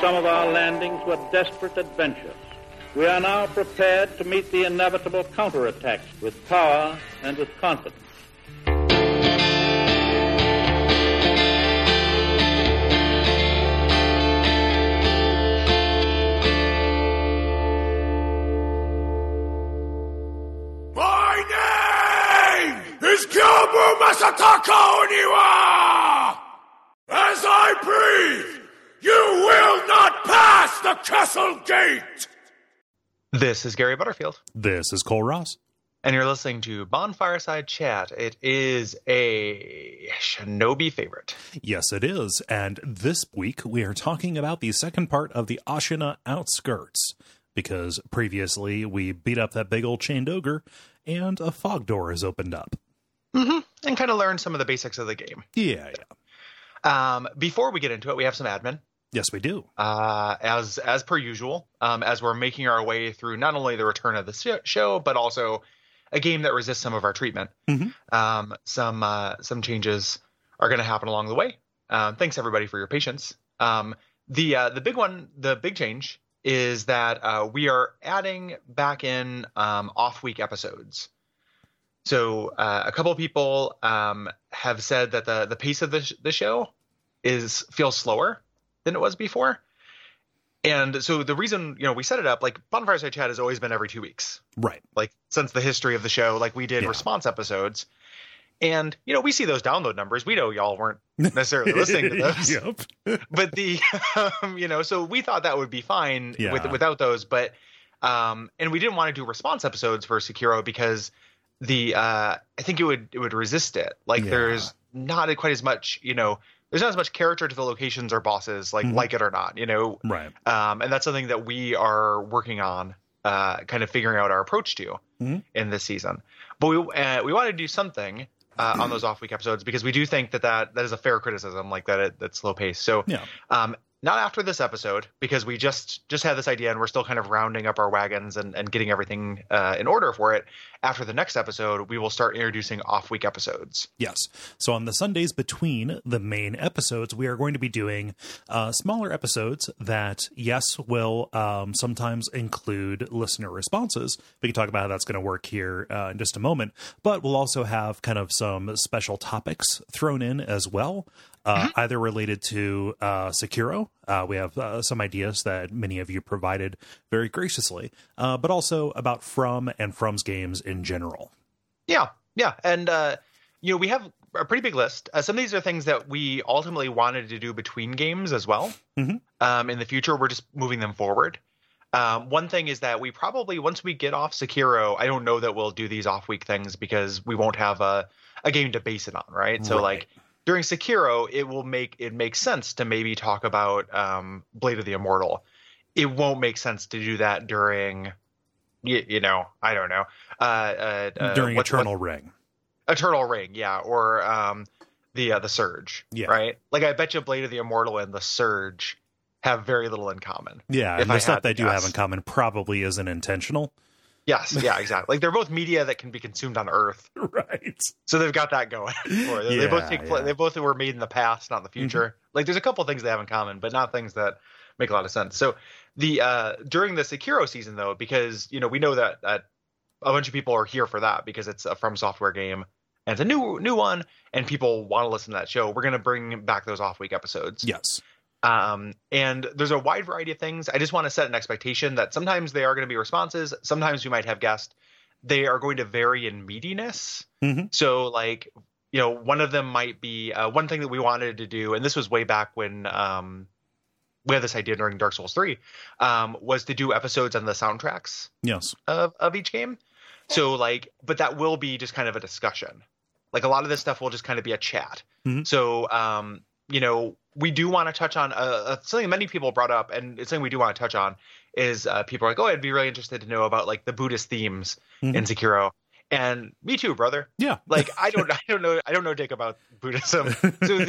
some of our landings were desperate adventures. We are now prepared to meet the inevitable counterattacks with power and with confidence. Is Kyobu Masataka Oniwa! As I breathe, you will not pass the castle gate! This is Gary Butterfield. This is Cole Ross. And you're listening to Bonfireside Chat. It is a Shinobi favorite. Yes, it is. And this week we are talking about the second part of the Ashina Outskirts. Because previously we beat up that big old chained ogre and a fog door has opened up. Mm-hmm. And kind of learn some of the basics of the game. Yeah. Before we get into it, we have some admin. Yes, we do. As per usual, as we're making our way through not only the return of the show, but also a game that resists some of our treatment. Mm-hmm. Some changes are going to happen along the way. Thanks everybody for your patience. The big change is that we are adding back in off-week episodes. So a couple of people have said that the pace of the show feels slower than it was before. And so the reason, we set it up, like Bonfireside Chat has always been every 2 weeks. Right. Like since the history of the show, like we did response episodes. And, we see those download numbers. We know y'all weren't necessarily listening to those. Yep. But so we thought that would be fine without those. But, and we didn't want to do response episodes for Sekiro because I think it would resist it. Like there's not quite as much, there's not as much character to the locations or bosses, like it or not, Right. And that's something that we are working on, kind of figuring out our approach to in this season. But we want to do something on those off week episodes because we do think that is a fair criticism, like that's slow pace. So, not after this episode, because we just had this idea and we're still kind of rounding up our wagons and getting everything in order for it. After the next episode, we will start introducing off-week episodes. Yes. So on the Sundays between the main episodes, we are going to be doing smaller episodes that, yes, will sometimes include listener responses. We can talk about how that's going to work here in just a moment. But we'll also have kind of some special topics thrown in as well. Either related to Sekiro. We have some ideas that many of you provided very graciously, but also about From and From's games in general. Yeah. And, we have a pretty big list. Some of these are things that we ultimately wanted to do between games as well. Mm-hmm. In the future, we're just moving them forward. One thing is that we probably, once we get off Sekiro, I don't know that we'll do these off-week things because we won't have a game to base it on, right? So, during Sekiro, it makes sense to maybe talk about Blade of the Immortal. It won't make sense to do that during, I don't know. During Eternal Ring. Eternal Ring, yeah, or the Surge, right? Like I bet you Blade of the Immortal and the Surge have very little in common. Yeah, and the stuff they do have in common probably isn't intentional. Yes, yeah, exactly. Like they're both media that can be consumed on Earth, right? So they've got that going. They both take place. They both were made in the past, not in the future. Mm-hmm. Like there's a couple things they have in common, but not things that make a lot of sense. So the during the Sekiro season, though, because we know that a bunch of people are here for that because it's a From Software game and it's a new one, and people want to listen to that show. We're going to bring back those off-week episodes. Yes. And there's a wide variety of things. I just want to set an expectation that sometimes they are going to be responses. Sometimes we might have guests. They are going to vary in meatiness. Mm-hmm. So one of them might be one thing that we wanted to do. And this was way back when we had this idea during Dark Souls 3 was to do episodes on the soundtracks of each game. So but that will be just kind of a discussion. Like a lot of this stuff will just kind of be a chat. Mm-hmm. So, we do want to touch on something many people brought up, and it's something we do want to touch on is people are like, I'd be really interested to know about the Buddhist themes in Sekiro. And me too, brother. Yeah. I don't know dick about Buddhism. So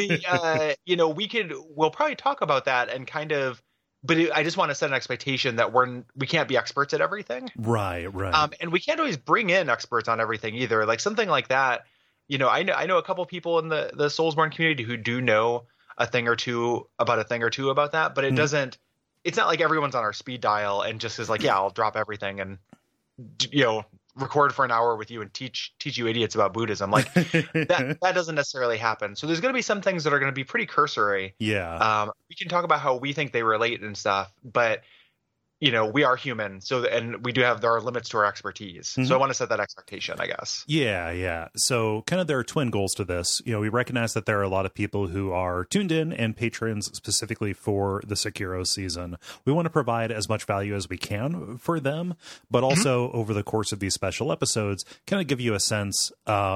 we'll probably talk about that and kind of, but I just want to set an expectation that we can't be experts at everything. Right. And we can't always bring in experts on everything either. Like something like that, I know a couple people in the Soulsborne community who do know a thing or two about that, but it doesn't it's not like everyone's on our speed dial and just is like, yeah, I'll drop everything and, you know, record for an hour with you and teach you idiots about Buddhism. Like that doesn't necessarily happen. So there's going to be some things that are going to be pretty cursory. Yeah. We can talk about how we think they relate and stuff, but you know, we are human. So, and there are limits to our expertise. So I want to set that expectation, I guess. Yeah. So kind of there are twin goals to this. You know, we recognize that there are a lot of people who are tuned in and patrons specifically for the Sekiro season. We want to provide as much value as we can for them, but also over the course of these special episodes, kind of give you a sense,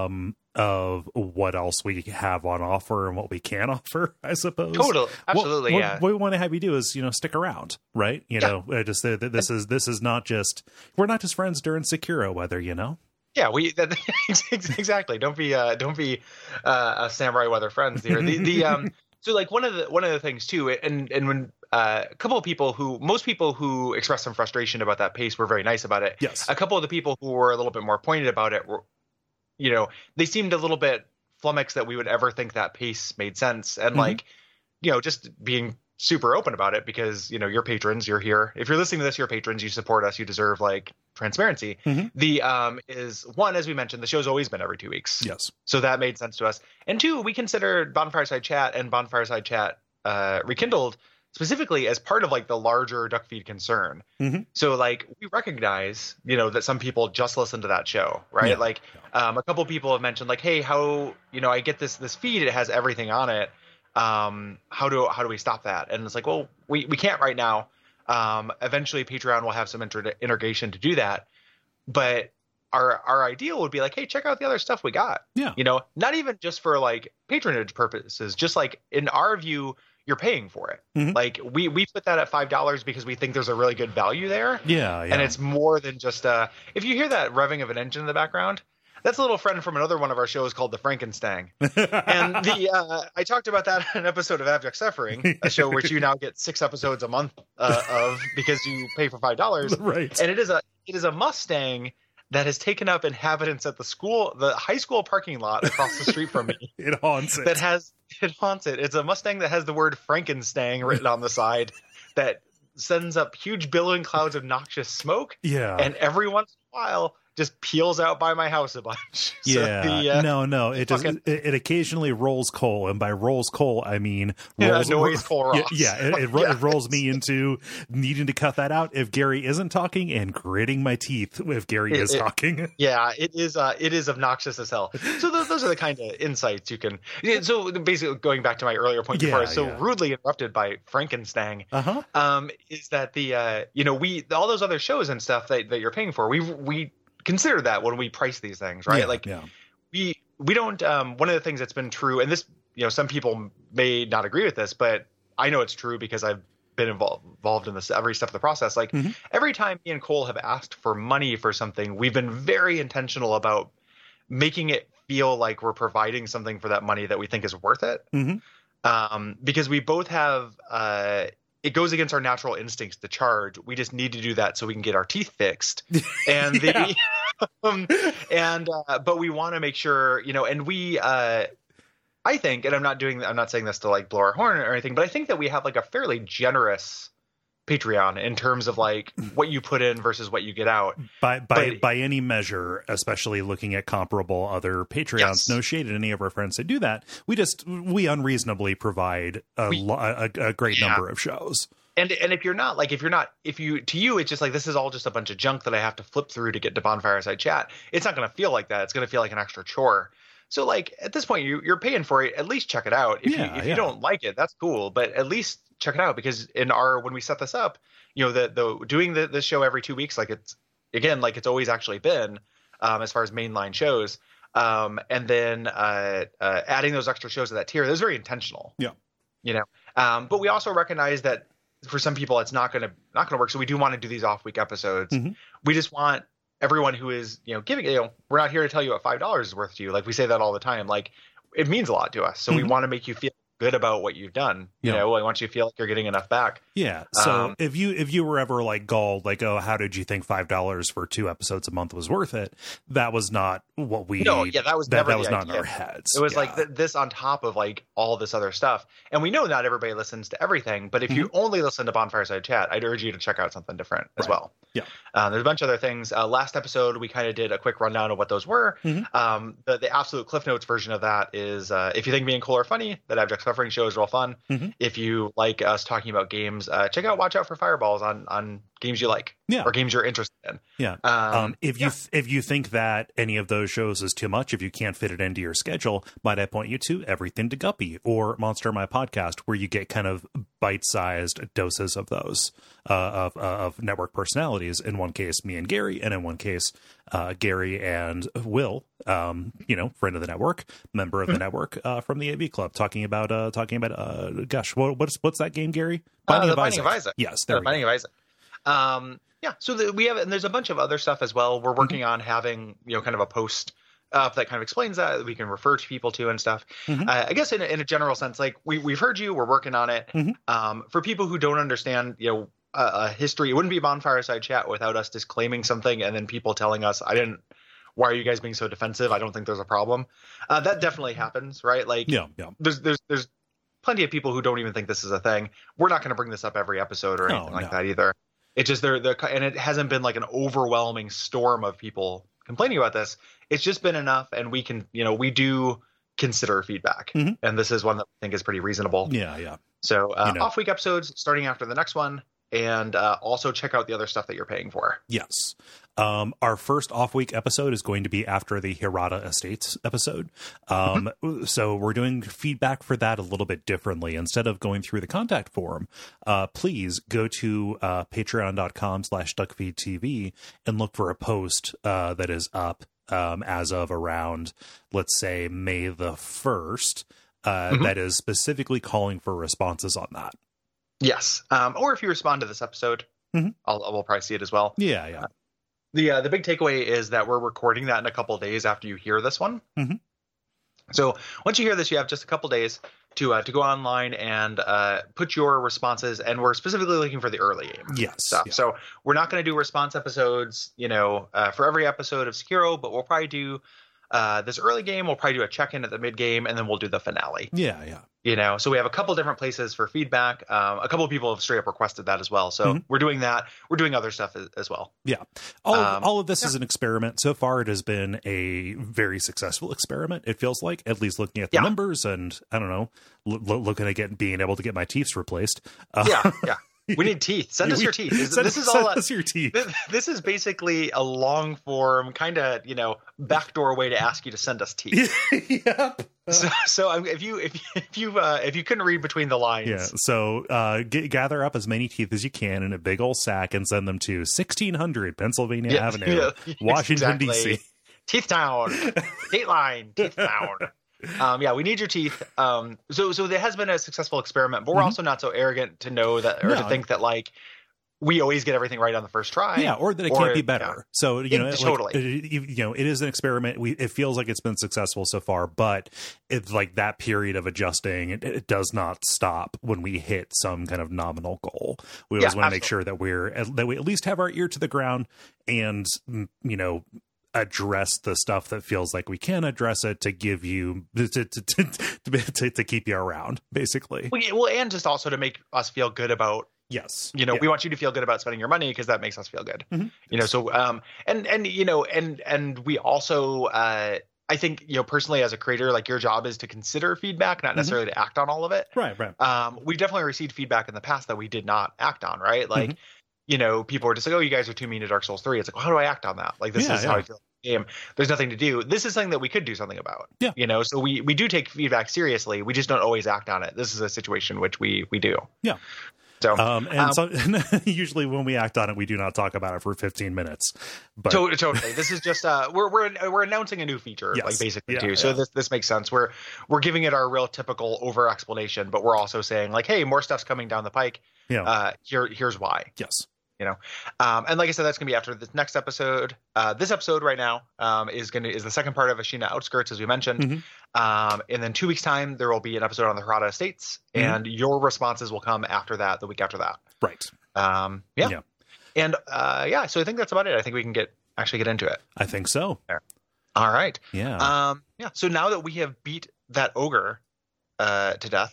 of what else we have on offer and what we can offer, I suppose. Totally. Absolutely. What we want to have you do is, you know, stick around, right? You know, just this is not just, we're not just friends during Sekiro weather, you know? Yeah, exactly. Don't be a samurai weather friends here. So like one of the things too, and when most people who expressed some frustration about that pace were very nice about it. Yes. A couple of the people who were a little bit more pointed about it were, you know, they seemed a little bit flummoxed that we would ever think that pace made sense. And like, you know, just being super open about it because, you know, you're patrons, you're here. If you're listening to this, you're patrons, you support us, you deserve like transparency. Is one, as we mentioned, the show's always been every 2 weeks. Yes. So that made sense to us. And two, we considered Bonfireside Chat and Bonfireside Chat Rekindled specifically as part of like the larger Duckfeed concern. So like we recognize, you know, that some people just listen to that show, right? Yeah. Like a couple people have mentioned like, hey, how, you know, I get this feed, it has everything on it. How do we stop that? And it's like, well, we can't right now. Eventually Patreon will have some integration to do that. But our ideal would be like, hey, check out the other stuff we got. Yeah. You know, not even just for like patronage purposes, just like in our view, you're paying for it. Like we put that at $5 because we think there's a really good value there. Yeah. And it's more than just if you hear that revving of an engine in the background, that's a little friend from another one of our shows called the Frankenstein. And I talked about that in an episode of Abject Suffering, a show which you now get 6 episodes a month of because you pay for $5. Right. And it is a Mustang that has taken up inhabitants at the high school parking lot across the street from me. It haunts it. It haunts it. It's a Mustang that has the word Frankenstein written on the side that sends up huge billowing clouds of noxious smoke. Yeah. And every once in a while just peels out by my house a bunch. Yeah. No. It does. It occasionally rolls coal, and by rolls coal, I mean noise coal rocks. It rolls me into needing to cut that out if Gary isn't talking, and gritting my teeth if Gary is talking. Yeah, it is obnoxious as hell. So those are the kind of insights you can. So basically, going back to my earlier point before I was so rudely interrupted by Frankenstein, is that all those other shows and stuff that you're paying for, we consider that when we price these things, right? We don't one of the things that's been true, and this, you know, some people may not agree with this, but I know it's true because I've been involved in this every step of the process. Like every time me and Cole have asked for money for something, we've been very intentional about making it feel like we're providing something for that money that we think is worth it. Because we both have it goes against our natural instincts to charge. We just need to do that so we can get our teeth fixed. And but we want to make sure, you know, and we, I think, and I'm not saying this to like blow our horn or anything, but I think that we have like a fairly generous Patreon in terms of like what you put in versus what you get out by any measure, especially looking at comparable other Patreons. Yes. No shade at any of our friends that do that. We unreasonably provide a great number of shows. And if you're not to you, it's just like, this is all just a bunch of junk that I have to flip through to get to Bonfireside Chat. It's not going to feel like that. It's going to feel like an extra chore. So like at this point, you're paying for it. At least check it out. If you don't like it, that's cool. But at least check it out, because when we set this up, you know, the doing the show every 2 weeks, like it's always actually been, as far as mainline shows, and then adding those extra shows to that tier, that was very intentional. Yeah, you know. But we also recognize that for some people it's not gonna work. So we do want to do these off week episodes. We just want everyone who is, you know, giving, you know, we're not here to tell you what $5 is worth to you. Like we say that all the time. Like it means a lot to us. So we want to make you feel good about what you've done. You know, I want you to feel like you're getting enough back. Yeah. So if you were ever like galled, like, oh, how did you think $5 for 2 episodes a month was worth it? That was not what we. No, yeah, that was never that was the not idea. in our heads. It was like this on top of like all this other stuff. And we know not everybody listens to everything, but if you only listen to Bonfireside Chat, I'd urge you to check out something different as well. Yeah. There's a bunch of other things. Last episode, we kind of did a quick rundown of what those were. The absolute Cliff Notes version of that is if you think me and Cole are funny, that Abject Suffering show is real fun. If you like us talking about games, check out Watch Out for Fireballs on games you like or games you're interested in. Yeah. If you think that any of those shows is too much, if you can't fit it into your schedule, might I point you to Everything to Guppy or Monster My Podcast, where you get kind of bite-sized doses of those of network personalities. In one case, me and Gary, and in one case, Gary and Will, friend of the network, member of the network from the AV Club, talking about gosh, what's that game, Gary? Binding of Isaac. Yes, Binding of Isaac. So we have, and there's a bunch of other stuff as well. We're working on having, kind of a post that kind of explains that we can refer to people to and stuff. I guess in a general sense, like we've heard you, we're working on it. For people who don't understand, history, it wouldn't be Bonfireside Chat without us disclaiming something and then people telling us, why are you guys being so defensive? I don't think there's a problem. That definitely happens, right? Like, there's plenty of people who don't even think this is a thing. We're not going to bring this up every episode or anything like that either. It's just and it hasn't been like an overwhelming storm of people complaining about this. It's just been enough, and we can, we do consider feedback, and this is one that I think is pretty reasonable. Yeah. So off week episodes starting after the next one, and also check out the other stuff that you're paying for. Yes. Our first off-week episode is going to be after the Hirata Estates episode. So we're doing feedback for that a little bit differently. Instead of going through the contact form, please go to patreon.com/duckfeedtv and look for a post that is up as of around, let's say, May the 1st, that is specifically calling for responses on that. Yes. Or if you respond to this episode, we'll probably see it as well. Yeah. The big takeaway is that we're recording that in a couple of days after you hear this one. So once you hear this, you have just a couple days to go online and put your responses. And we're specifically looking for the early game stuff. Yeah. So we're not going to do response episodes, for every episode of Sekiro, but we'll probably do this early game. We'll probably do a check-in at the mid game, and then we'll do the finale. Yeah. So we have a couple different places for feedback. A couple of people have straight up requested that as well. So we're doing that. We're doing other stuff as well. Yeah. All of this is an experiment. So far, it has been a very successful experiment. It feels like, at least looking at the numbers and, I don't know, looking at being able to get my teeth replaced. Yeah. We need teeth. Send us your teeth. Send us your teeth. This is basically a long form kind of, backdoor way to ask you to send us teeth. Yep. So if you couldn't read between the lines, So gather up as many teeth as you can in a big old sack and send them to 1600 Pennsylvania Avenue, Washington D.C. Teeth Town, Dateline, Teeth Town. We need your teeth. So there has been a successful experiment, but we're also not so arrogant to know that, or to think that like we always get everything right on the first try. Yeah, or that it can't be better. Yeah. So totally, it is an experiment. It feels like it's been successful so far, but it's like that period of adjusting. It does not stop when we hit some kind of nominal goal. We always want to make sure that we at least have our ear to the ground and address the stuff that feels like we can address it to give you to keep you around, basically. Well, and just also to make us feel good about. Yes. We want you to feel good about spending your money because that makes us feel good. So and we also I think, personally as a creator, like your job is to consider feedback, not necessarily to act on all of it. Right. We've definitely received feedback in the past that we did not act on, right? Like, people were just like, oh, you guys are too mean to Dark Souls 3. It's like, well, how do I act on that? Like, this is how I feel. Game. There's nothing to do. This is something that we could do something about. Yeah. So we do take feedback seriously. We just don't always act on it. This is a situation which we do. Yeah. So, and usually when we act on it, we do not talk about it for 15 minutes. But totally, this is just we're announcing a new feature, like basically too. So this makes sense. We're giving it our real typical over explanation, but we're also saying like, hey, more stuff's coming down the pike. Yeah. Here's why. Yes. And like I said, that's gonna be after this next episode. This episode right now is the second part of Ashina Outskirts, as we mentioned. And then 2 weeks time there will be an episode on the Harada Estates, and your responses will come after that, the week after that. Right. Yeah. And so I think that's about it. I think we can actually get into it. I think so. There. All right. Yeah. So now that we have beat that ogre to death,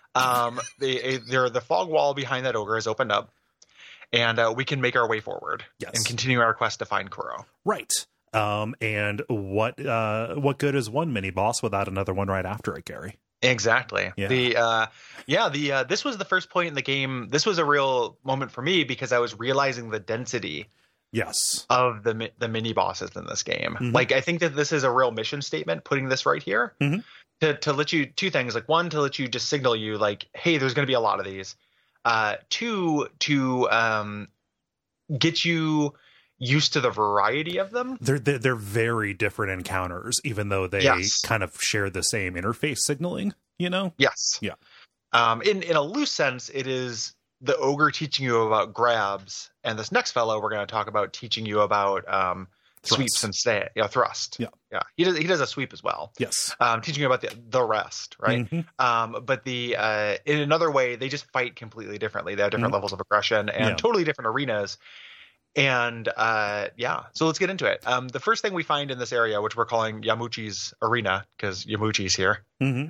the fog wall behind that ogre has opened up, and we can make our way forward and continue our quest to find Kuro. Right. And what good is one mini boss without another one right after it, Gary? Exactly. Yeah. This was the first point in the game. This was a real moment for me because I was realizing the density of the mini bosses in this game. Like, I think that this is a real mission statement, putting this right here to let you, two things. Like, one, to let you just signal you like, hey, there's going to be a lot of these. Two, to get you used to the variety of them. They're very different encounters, even though they kind of share the same interface signaling, Yes. Yeah. In a loose sense, it is the ogre teaching you about grabs, and this next fellow we're going to talk about teaching you about sweeps and thrust. Yeah. He does a sweep as well. Yes. Teaching you about the rest, right? But in another way, they just fight completely differently. They have different levels of aggression and totally different arenas. And so let's get into it. The first thing we find in this area, which we're calling Yamuchi's arena, because Yamuchi's here.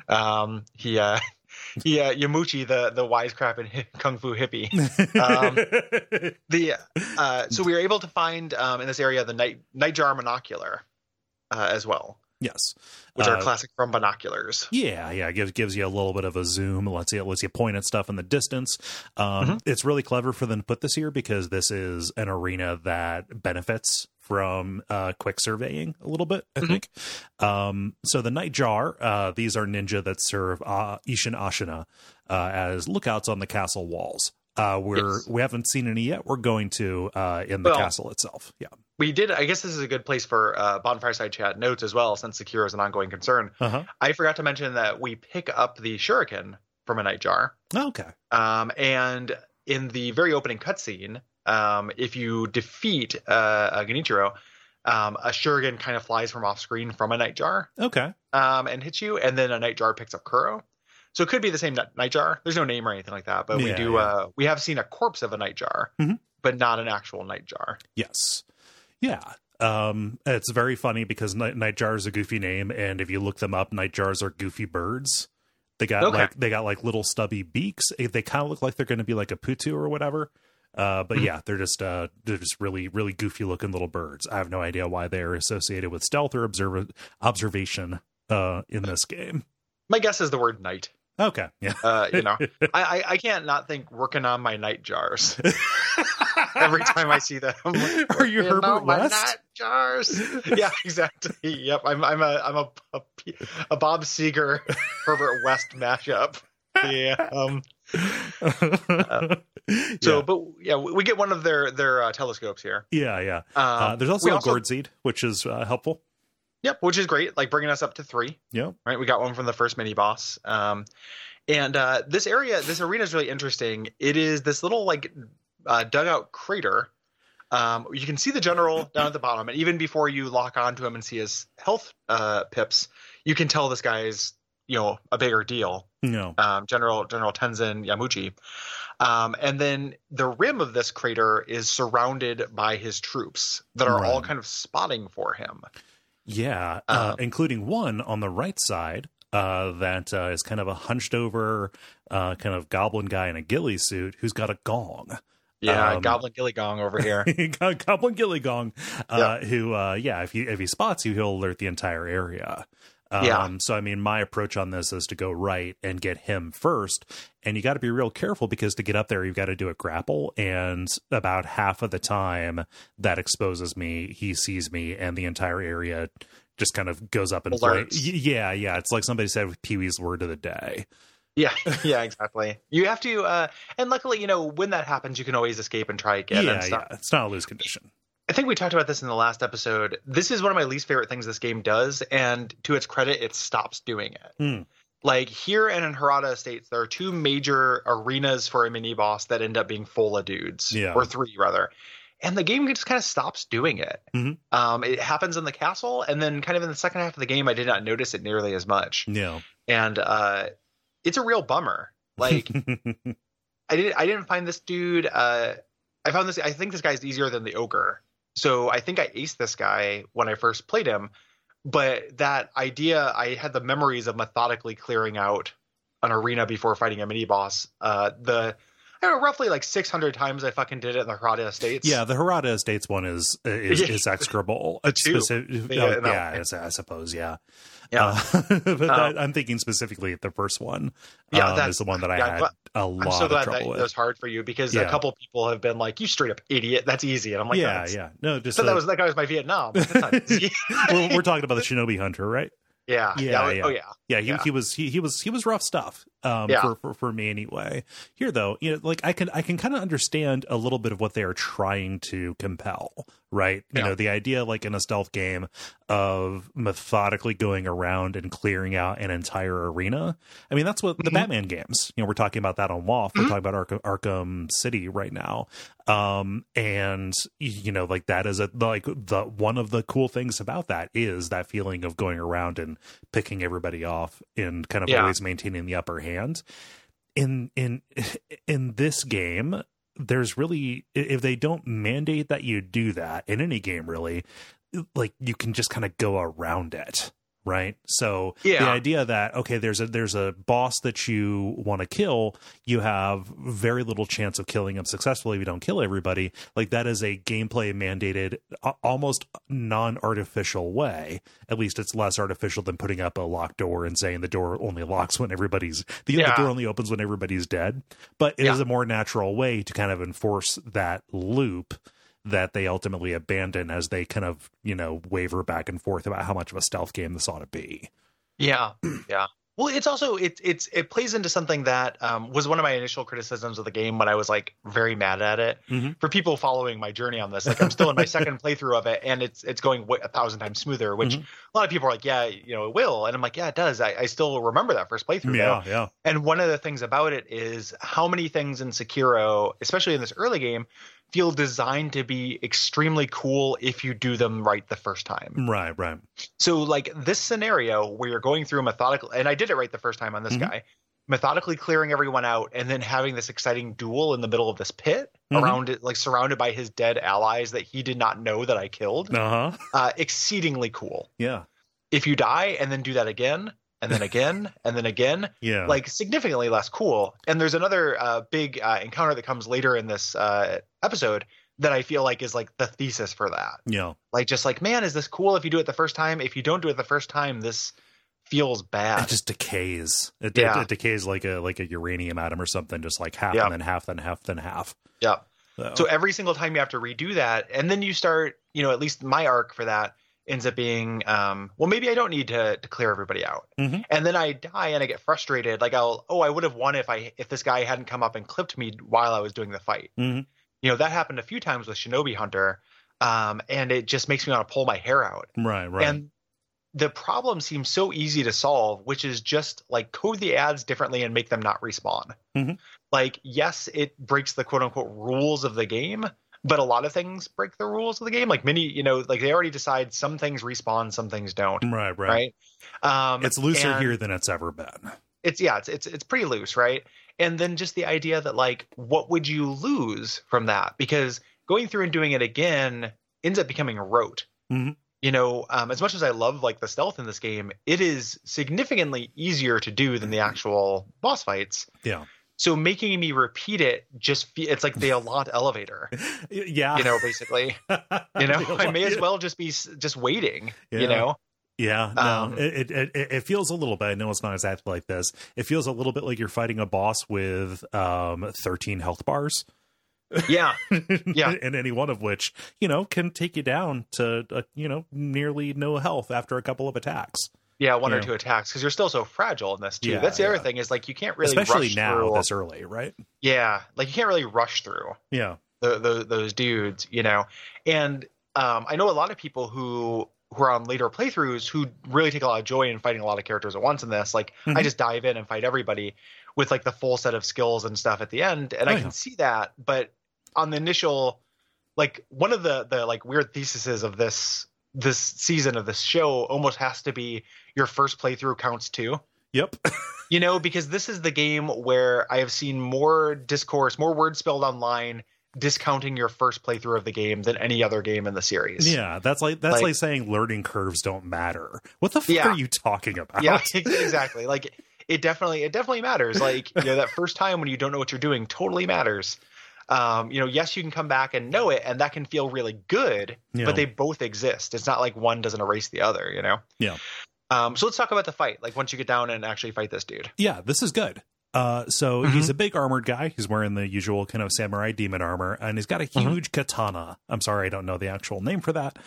Yamuchi, the wisecrapping kung fu hippie. So we were able to find in this area the Nightjar monocular as well. Yes, which are classic from binoculars. Yeah. Gives you a little bit of a zoom. Lets you point at stuff in the distance. It's really clever for them to put this here because this is an arena that benefits from quick surveying a little bit, I think. So the Nightjar, these are ninja that serve Ishin Ashina as lookouts on the castle walls. We haven't seen any yet. We're going to in the castle itself. Yeah. We did. I guess this is a good place for Bonfireside Chat notes as well, since Secure is an ongoing concern. I forgot to mention that we pick up the shuriken from a Nightjar. Okay. And in the very opening cutscene, if you defeat a Genichiro, a shuriken kind of flies from off screen from a Nightjar. Okay. And hits you, and then a Nightjar picks up Kuro. So it could be the same Nightjar. There's no name or anything like that, but we have seen a corpse of a Nightjar, but not an actual Nightjar. Yes. Yeah. It's very funny because Nightjar is a goofy name, and if you look them up, Nightjars are goofy birds. They got like little stubby beaks. They kind of look like they're going to be like a putu or whatever. But yeah, they're just really, really goofy looking little birds. I have no idea why they're associated with stealth or observation in this game. My guess is the word night. Okay. Yeah. I can't not think working on my Nightjars every time I see them. Are you Herbert West? My Nightjars. Yeah, exactly. Yep. I'm a Bob Seger Herbert West mashup. Yeah. But we get one of their telescopes here. Yeah. There's also a gourd seed, which is helpful. Yep, which is great, like bringing us up to 3. Yep. Right, we got one from the first mini boss. And this arena is really interesting. It is this little dugout crater. You can see the general down at the bottom, and even before you lock onto him and see his health pips, you can tell this guy's a bigger deal. No. General Tenzin Yamuchi. And then the rim of this crater is surrounded by his troops that are all kind of spotting for him. Yeah, including one on the right side that is kind of a hunched over kind of goblin guy in a ghillie suit who's got a gong. Yeah, Goblin Gilly Gong over here. Goblin Gilly Gong, who, if he spots you, he'll alert the entire area. So, I mean, my approach on this is to go right and get him first. And you got to be real careful because to get up there, you've got to do a grapple. And about half of the time that exposes me, he sees me, and the entire area just kind of goes up in flames. Yeah. It's like somebody said with Pee-wee's word of the day. Yeah, exactly. You have to, and luckily, when that happens, you can always escape and try again. Yeah. It's not a lose condition. I think we talked about this in the last episode. This is one of my least favorite things this game does, and to its credit, it stops doing it. Like here and in Harada Estates, there are 2 major arenas for a mini boss that end up being full of dudes, or 3 rather. And the game just kind of stops doing it. It happens in the castle, and then kind of in the second half of the game, I did not notice it nearly as much. Yeah, and it's a real bummer. Like I didn't find this dude. I found this. I think this guy's easier than the ogre. So I think I aced this guy when I first played him. But that idea, I had the memories of methodically clearing out an arena before fighting a mini boss. I don't know, roughly like 600 times I fucking did it in the Harada Estates. Yeah, the Harada Estates one is execrable. The 2. I suppose, yeah. Yeah. But I'm thinking specifically the first one. Is the one that I had a lot I'm so of glad trouble with. That was hard for you because a couple people have been like, "You straight up idiot, that's easy," and I'm like, No, just so that guy was my Vietnam. That's not easy. we're talking about the Shinobi Hunter, right? Yeah. Oh yeah. He was rough stuff. For me anyway. Here though, like I can kind of understand a little bit of what they are trying to compel, right? You know, the idea like in a stealth game of methodically going around and clearing out an entire arena. I mean, that's what the Batman games, we're talking about that on WoF. We're talking about Arkham City right now. And like that is the one of the cool things about that is that feeling of going around and picking everybody off and kind of always maintaining the upper hand. In this game, there's really, if they don't mandate that you do that in any game, really, like you can just kind of go around it. Right. So the idea that, okay, there's a boss that you want to kill, you have very little chance of killing him successfully if you don't kill everybody. Like that is a gameplay mandated, almost non-artificial way. At least it's less artificial than putting up a locked door and saying the door only locks when the door only opens when everybody's dead. But it is a more natural way to kind of enforce that loop that they ultimately abandon as they kind of, waver back and forth about how much of a stealth game this ought to be. Yeah. Yeah. Well, it's also, it plays into something that was one of my initial criticisms of the game when I was like very mad at it. For people following my journey on this, like I'm still in my second playthrough of it and it's going 1,000 times smoother, which a lot of people are like, yeah, it will. And I'm like, yeah, it does. I still remember that first playthrough. Yeah. And one of the things about it is how many things in Sekiro, especially in this early game, feel designed to be extremely cool if you do them right the first time. Right. So like this scenario where you're going through methodical, and I did it right the first time on this guy, methodically clearing everyone out and then having this exciting duel in the middle of this pit around it, like surrounded by his dead allies that he did not know that I killed. Exceedingly cool. Yeah. If you die and then do that again, and then again, and then again, like significantly less cool. And there's another big encounter that comes later in this episode that I feel like is like the thesis for that. Yeah. Like just like, man, is this cool if you do it the first time? If you don't do it the first time, this feels bad. It just decays. It decays like a uranium atom or something, just like half and then half, then half, then half. Yeah. So every single time you have to redo that, and then you start, at least my arc for that ends up being, well, maybe I don't need to clear everybody out. And then I die and I get frustrated. Like I would have won if this guy hadn't come up and clipped me while I was doing the fight. That happened a few times with Shinobi Hunter. And it just makes me want to pull my hair out. Right. And the problem seems so easy to solve, which is just like code the ads differently and make them not respawn. Like, yes, it breaks the quote unquote rules of the game, but a lot of things break the rules of the game. Like like they already decide some things respawn, some things don't. Right. It's looser here than it's ever been. It's pretty loose. Right. And then just the idea that like, what would you lose from that? Because going through and doing it again ends up becoming rote. As much as I love like the stealth in this game, it is significantly easier to do than the actual boss fights. Yeah. So making me repeat it it's like the Alant elevator. Basically. I may as well just be just waiting, Yeah, no, it feels a little bit, I know it's not exactly like this. It feels a little bit like you're fighting a boss with 13 health bars. Yeah. And any one of which, can take you down to, nearly no health after a couple of attacks. Yeah, one or two attacks, because you're still so fragile in this too. That's the other thing is like you can't really especially rush now through. This early, right? Yeah, like you can't really rush through. Yeah, those dudes, And I know a lot of people who who are on later playthroughs who really take a lot of joy in fighting a lot of characters at once in this. Like I just dive in and fight everybody with like the full set of skills and stuff at the end. And I can see that. But on the initial, like one of the like weird theses of this season of this show almost has to be your first playthrough counts too. Yep. You know, because this is the game where I have seen more discourse, more words spelled online discounting your first playthrough of the game than any other game in the series. Yeah, that's like saying learning curves don't matter. What the fuck are you talking about? Yeah, exactly. Like it definitely matters. Like, you know, that first time when you don't know what you're doing totally matters. You know, yes, you can come back and know it, and that can feel really good, but they both exist. It's not like one doesn't erase the other, you know? Yeah. So let's talk about the fight. Like once you get down and actually fight this dude. Yeah, this is good. So he's a big armored guy. He's wearing the usual kind of samurai demon armor, and he's got a huge katana. I'm sorry, I don't know the actual name for that.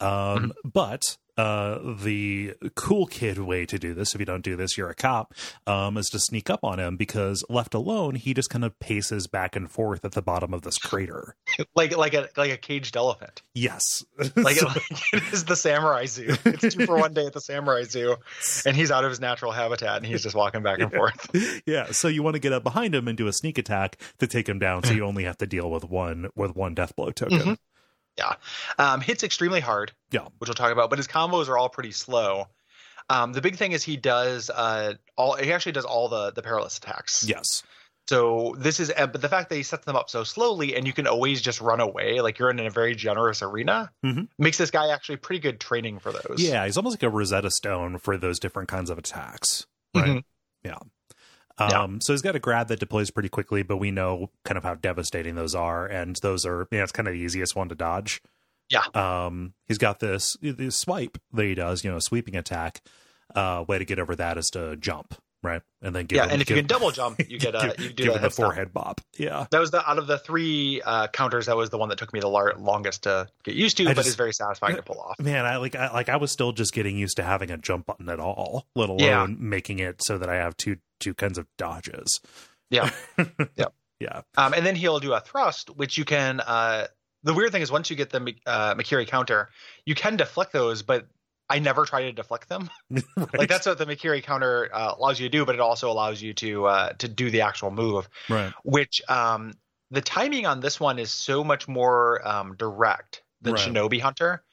But the cool kid way to do this, if you don't do this, you're a cop, is to sneak up on him, because left alone, he just kind of paces back and forth at the bottom of this crater. like a caged elephant. Yes. Like it is the samurai zoo. It's 2 for 1 day at the samurai zoo, and he's out of his natural habitat, and he's just walking back and forth. Yeah, so you want to get up behind him and do a sneak attack to take him down, so you only have to deal with one death blow token. Yeah. Hits extremely hard. Yeah. Which we'll talk about, but his combos are all pretty slow. The big thing is he actually does all the perilous attacks. Yes. So this is, but the fact that he sets them up so slowly and you can always just run away, like you're in a very generous arena, makes this guy actually pretty good training for those. Yeah, he's almost like a Rosetta Stone for those different kinds of attacks. Right. Yeah. So he's got a grab that deploys pretty quickly, but we know kind of how devastating those are, and those are, it's kind of the easiest one to dodge. Yeah. He's got this swipe that he does, sweeping attack. Way to get over that is to jump, right? And then if you can double jump, you get you do the forehead bop. Yeah, that was out of the 3 counters, that was the one that took me the longest to get used to, but it's very satisfying to pull off. Man, I was still just getting used to having a jump button at all, let alone making it so that I have two kinds of dodges. Yeah, yeah, yeah. And then he'll do a thrust, which you can. The weird thing is, once you get the Mikiri counter, you can deflect those, but I never try to deflect them. Right. Like that's what the Mikiri counter allows you to do, but it also allows you to do the actual move. Right. Which the timing on this one is so much more direct than Shinobi Hunter.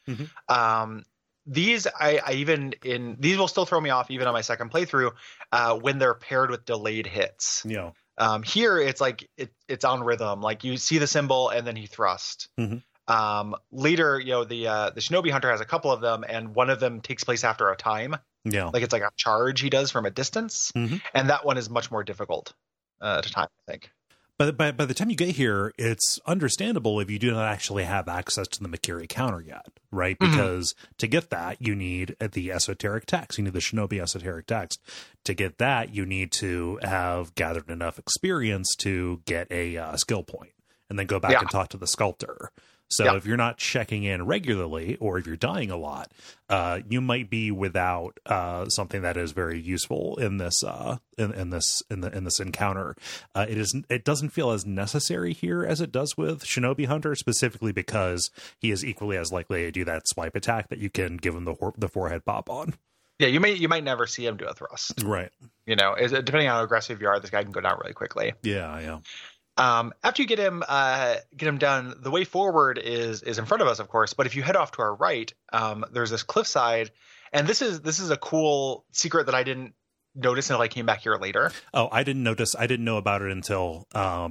These these will still throw me off even on my second playthrough when they're paired with delayed hits. Yeah. Here it's like it's on rhythm. Like you see the symbol and then he thrust. Later, the Shinobi Hunter has a couple of them, and one of them takes place after a time. Yeah. Like it's like a charge he does from a distance, and that one is much more difficult to time, I think. But by the time you get here, it's understandable if you do not actually have access to the Mikiri counter yet, right? Because to get that, you need the esoteric text. You need the Shinobi esoteric text. To get that, you need to have gathered enough experience to get a skill point, and then go back and talk to the sculptor. So if you're not checking in regularly, or if you're dying a lot, you might be without something that is very useful in this in this encounter. It doesn't feel as necessary here as it does with Shinobi Hunter, specifically because he is equally as likely to do that swipe attack that you can give him the forehead pop on. Yeah, you might never see him do a thrust. Right. Depending on how aggressive you are, this guy can go down really quickly. Yeah. After you get him done, the way forward is in front of us, of course. But if you head off to our right, there's this cliffside, and this is a cool secret that I didn't notice until I came back here later. Oh, I didn't notice. I didn't know about it until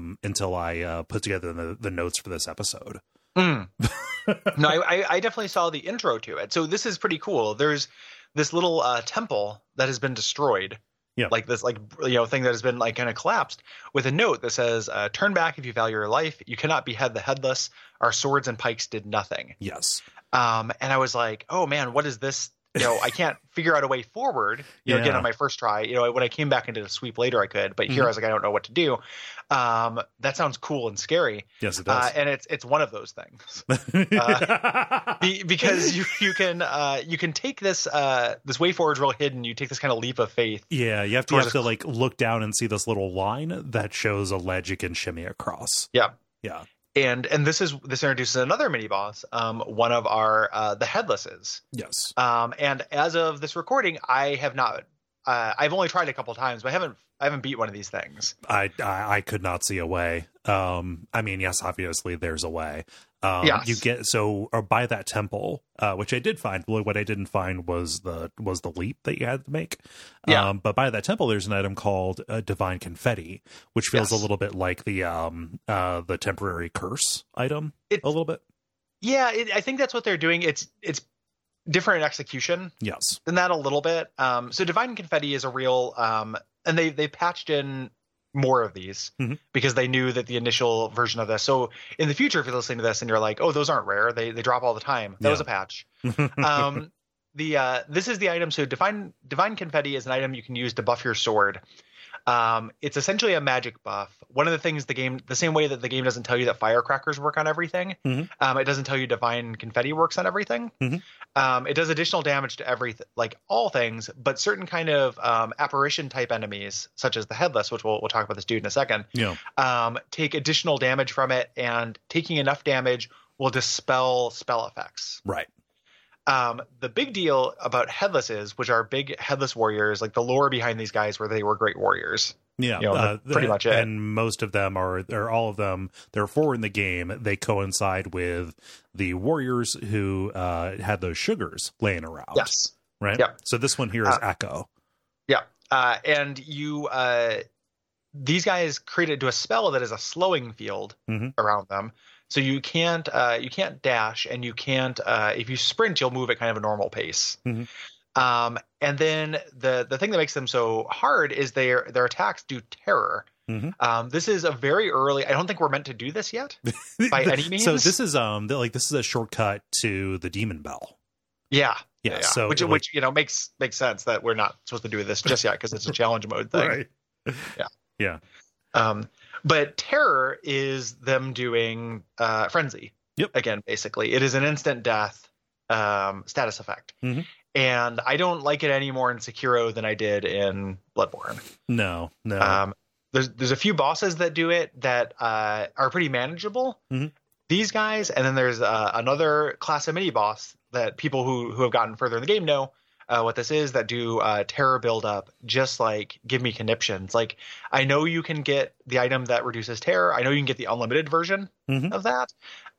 I put together the notes for this episode. No, I definitely saw the intro to it. So this is pretty cool. There's this little temple that has been destroyed. Yeah. Like this, thing that has been kind of collapsed, with a note that says, "Turn back if you value your life. You cannot behead the headless. Our swords and pikes did nothing." Yes. And I was like, "Oh man, what is this?" I can't figure out a way forward. Again on my first try. When I came back and did a sweep later, I could, but here I was like, I don't know what to do. That sounds cool and scary. Yes, it does. And it's one of those things because you can take this way forward real hidden. You take this kind of leap of faith. Yeah, you have to look down and see this little line that shows a ledge you can shimmy across. Yeah. Yeah. And this introduces another mini boss, one of our the headlesses. Yes. And as of this recording, I have not. I've only tried a couple times, but I haven't beat one of these things. I could not see a way. I mean, yes, obviously there's a way. Yes. You get or by that temple, which I did find. What I didn't find was the leap that you had to make. Yeah. But by that temple, there's an item called Divine Confetti, which feels a little bit like the temporary curse item. A little bit. Yeah, I think that's what they're doing. It's different execution. Yes. Than that a little bit. So Divine Confetti is a real, and they patched in more of these because they knew that the initial version of this. So in the future, if you're listening to this and you're like, oh, those aren't rare, they drop all the time. That was a patch. This is the item. So Divine Confetti is an item you can use to buff your sword. It's essentially a magic buff. One of the things the same way that the game doesn't tell you that firecrackers work on everything, it doesn't tell you Divine Confetti works on everything. It does additional damage to everything, like all things, but certain kind of apparition type enemies, such as the headless, which we'll talk about this dude in a second, take additional damage from it, and taking enough damage will dispel spell effects. Right. The big deal about headlesses, which are big headless warriors, like the lore behind these guys were they were great warriors. Yeah, pretty much it. And most of them or all of them, therefore in the game, they coincide with the warriors who had those sugars laying around. Yes. Right? Yeah. So this one here is Echo. Yeah. And you these guys created a spell that is a slowing field around them. So you can't dash, and you can't if you sprint, you'll move at kind of a normal pace. And then the thing that makes them so hard is their attacks do terror. This is a very early. I don't think we're meant to do this yet by any means. So this is this is a shortcut to the Demon Bell. Yeah. So which makes sense that we're not supposed to do this just yet because it's a challenge mode thing. Right. Yeah. But terror is them doing frenzy. Yep. Again, basically, it is an instant death status effect. And I don't like it any more in Sekiro than I did in Bloodborne. No. There's a few bosses that do it that are pretty manageable. These guys, and then there's another class of mini boss that people who have gotten further in the game know what this is, that do terror buildup, just like Give Me Conniptions. Like, I know you can get the item that reduces terror. I know you can get the unlimited version of that.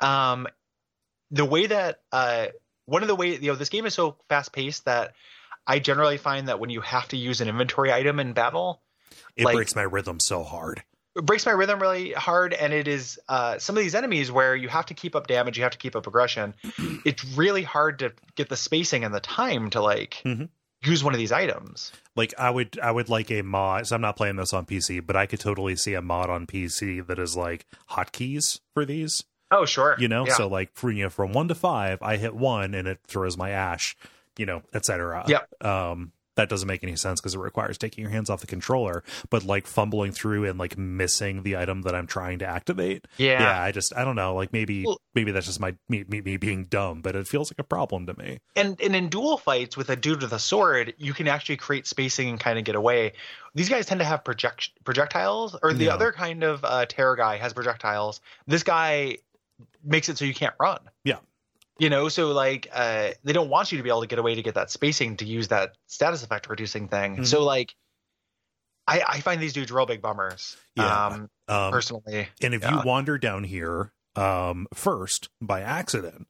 The way that one of the ways, this game is so fast paced that I generally find that when you have to use an inventory item in battle, it breaks my rhythm so hard. It breaks my rhythm really hard, and it is some of these enemies where you have to keep up damage, you have to keep up aggression. It's really hard to get the spacing and the time to use one of these items. Like I would like a mod. So I'm not playing this on PC, but I could totally see a mod on PC that is like hotkeys for these. Oh, sure. So like from 1 to 5, I hit 1 and it throws my ash, etc. Yeah. That doesn't make any sense because it requires taking your hands off the controller, but like fumbling through and like missing the item that I'm trying to activate. Yeah. I don't know. Like maybe that's just me being dumb, but it feels like a problem to me. And in duel fights with a dude with a sword, you can actually create spacing and kind of get away. These guys tend to have projectiles, or the other kind of terror guy has projectiles. This guy makes it so you can't run. Yeah. So like they don't want you to be able to get away to get that spacing to use that status effect reducing thing. So like I find these dudes real big bummers. Personally. And if you wander down here first by accident,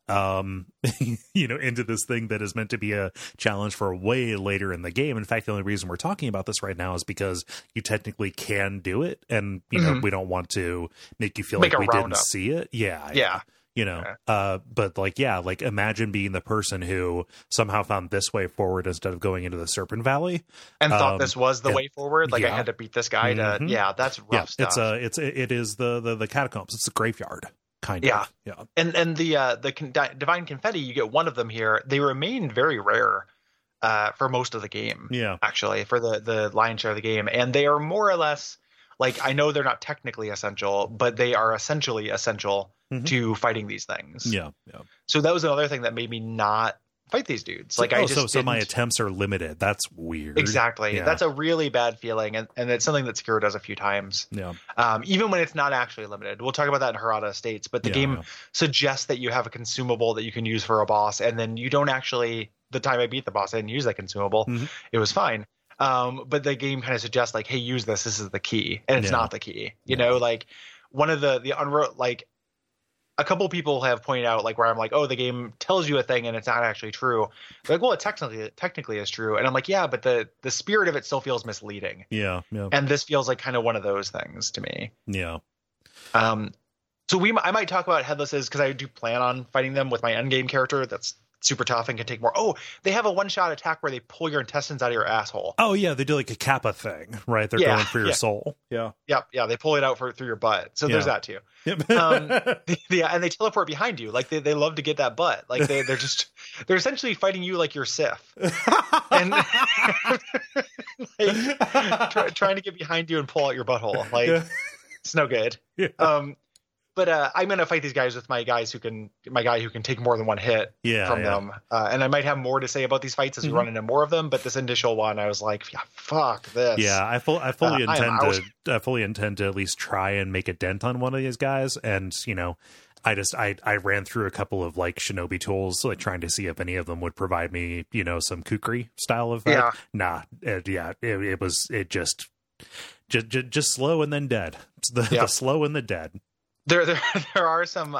into this thing that is meant to be a challenge for way later in the game. In fact, the only reason we're talking about this right now is because you technically can do it, and we don't want to make you feel like we didn't see it. Yeah. But like imagine being the person who somehow found this way forward instead of going into the Serpent Valley and thought this was the way forward. Like I had to beat this guy to, that's rough stuff. It is the catacombs. It's the graveyard kind of. Yeah. And the Divine Confetti, you get one of them here. They remain very rare for most of the game. Yeah. Actually, for the lion's share of the game. And they are more or less, like, I know they're not technically essential, but they are essentially essential to fighting these things. Yeah. So that was another thing that made me not fight these dudes. Like I just so my attempts are limited. That's weird. Exactly. Yeah. That's a really bad feeling, and it's something that Sekiro does a few times. Yeah. Even when it's not actually limited. We'll talk about that in Harada Estates, but the game suggests that you have a consumable that you can use for a boss, and then you don't actually. The time I beat the boss, I didn't use that consumable. Mm-hmm. It was fine. But the game kind of suggests like, hey, use this. This is the key, and it's not the key. You know, like one of the like. A couple people have pointed out like where I'm like, oh, the game tells you a thing and it's not actually true. They're like, well, it technically is true. And I'm like, yeah, but the spirit of it still feels misleading. Yeah. And this feels like kind of one of those things to me. Yeah. So I might talk about headlesses because I do plan on fighting them with my endgame character that's super tough and can take more. Oh, they have a one-shot attack where they pull your intestines out of your asshole. Oh yeah, they do like a Kappa thing, right? They're going for your soul. Yeah. Yep. Yeah, they pull it out through your butt. So there's that too. Yep. And they teleport behind you. Like they love to get that butt. Like they're essentially fighting you like you're Sif. And like, trying to get behind you and pull out your butthole. Like it's no good. Yeah. But I'm gonna fight these guys with my guy who can take more than one hit from them, and I might have more to say about these fights as we run into more of them. But this initial one, I was like, yeah, fuck this. Yeah, I fully intend to at least try and make a dent on one of these guys, and you know, I ran through a couple of like shinobi tools, like trying to see if any of them would provide me, you know, some kukri style of fight. Nah, it was just slow and then dead. It's the slow and the dead. There are some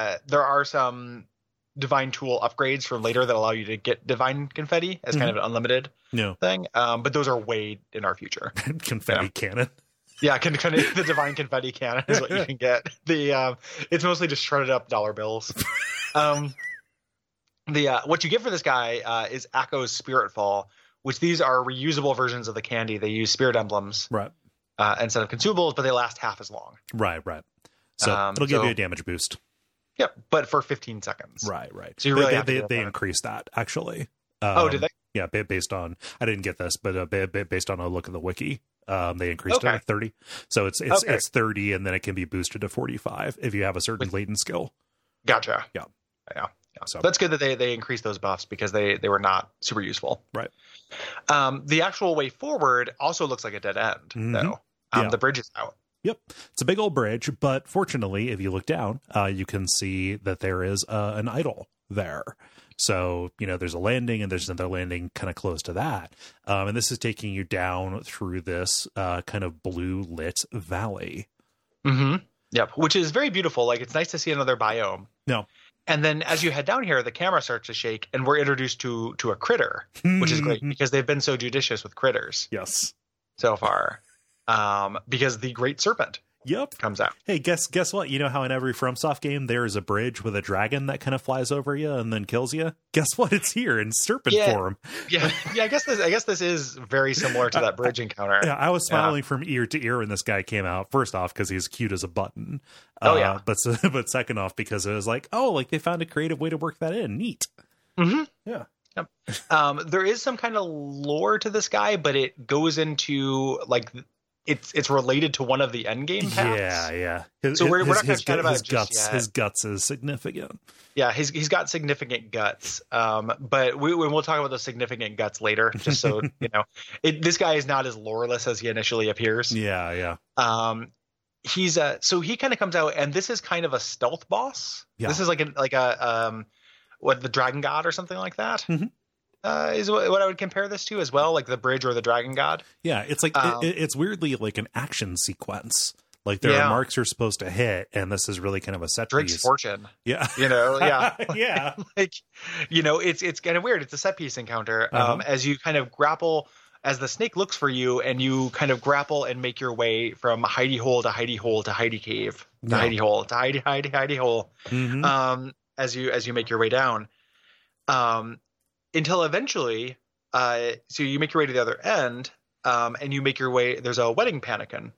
divine tool upgrades from later that allow you to get divine confetti as kind of an unlimited thing. But those are way in our future. Confetti cannon. Yeah, the divine confetti cannon is what you can get. It's mostly just shredded up dollar bills. What you get for this guy is Akko's Spirit Fall, which these are reusable versions of the candy. They use spirit emblems, right, instead of consumables, but they last half as long. Right. So it'll give you a damage boost. Yep, but for 15 seconds. Right. So you really they increased that actually. Did they? Yeah, based on I didn't get this, but based on a look at the wiki, they increased it to 30. So it's 30, and then it can be boosted to 45 if you have a certain latent skill. Gotcha. Yeah. So that's good that they increased those buffs because they were not super useful. Right. The actual way forward also looks like a dead end, though. The bridge is out. Yep. It's a big old bridge, but fortunately, if you look down, you can see that there is an idol there. So, you know, there's a landing and there's another landing kind of close to that. And this is taking you down through this kind of blue lit valley. Mm-hmm. Yep. Which is very beautiful. Like, it's nice to see another biome. No. And then as you head down here, the camera starts to shake and we're introduced to a critter, which is great because they've been so judicious with critters. Yes. So far. Because the Great Serpent comes out. Hey, guess what? You know how in every FromSoft game there is a bridge with a dragon that kind of flies over you and then kills you? Guess what? It's here in serpent form. Yeah. I guess this is very similar to that bridge encounter. Yeah, I was smiling from ear to ear when this guy came out. First off, because he's cute as a button. But second off, because it was like, like they found a creative way to work that in. Neat. Mm-hmm. Yeah. Yep. There is some kind of lore to this guy, but it goes into like. It's related to one of the endgame paths. Yeah. So we're not going to chat about his guts. His guts is significant. Yeah, he's got significant guts. But we'll talk about the significant guts later, just so you know. This guy is not as loreless as he initially appears. Yeah. He's so he kind of comes out, and this is kind of a stealth boss. Yeah. This is like the Dragon God or something like that. Mm-hmm. Is what I would compare this to as well, like the bridge or the Dragon God. Yeah, it's like it's weirdly like an action sequence. Like there are marks you're supposed to hit, and this is really kind of a set Drake's piece. Fortune. Yeah, yeah. Like, it's kind of weird. It's a set piece encounter. As you kind of grapple, as the snake looks for you, and you kind of grapple and make your way from hidey hole to hidey hole to hidey cave to hidey hole to hidey hole. Mm-hmm. As you make your way down. Until eventually, so you make your way to the other end, and you make your way. There's a wedding palanquin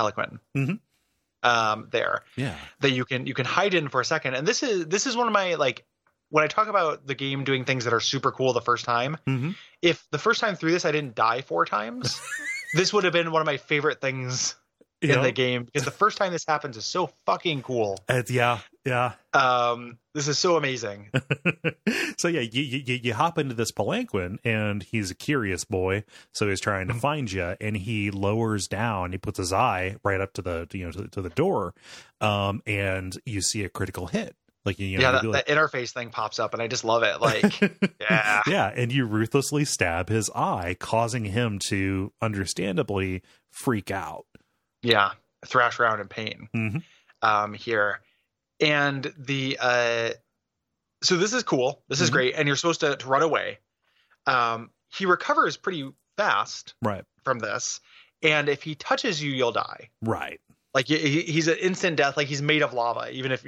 there, that you can hide in for a second. And this is one of my like when I talk about the game doing things that are super cool the first time. Mm-hmm. If the first time through this I didn't die 4 times, this would have been one of my favorite things in the game because the first time this happens is so fucking cool. Yeah. This is so amazing. So yeah, you hop into this palanquin, and he's a curious boy, so he's trying to find you, and he lowers down. He puts his eye right up to the to the door, and you see a critical hit. Like that interface thing pops up, and I just love it. Like, yeah, yeah, and you ruthlessly stab his eye, causing him to understandably freak out. Yeah, thrash around in pain. Here, and so this is cool. This is great, and you're supposed to run away. He recovers pretty fast, right, from this, and if he touches you, you'll die. Right, like he's an instant death. Like he's made of lava, even if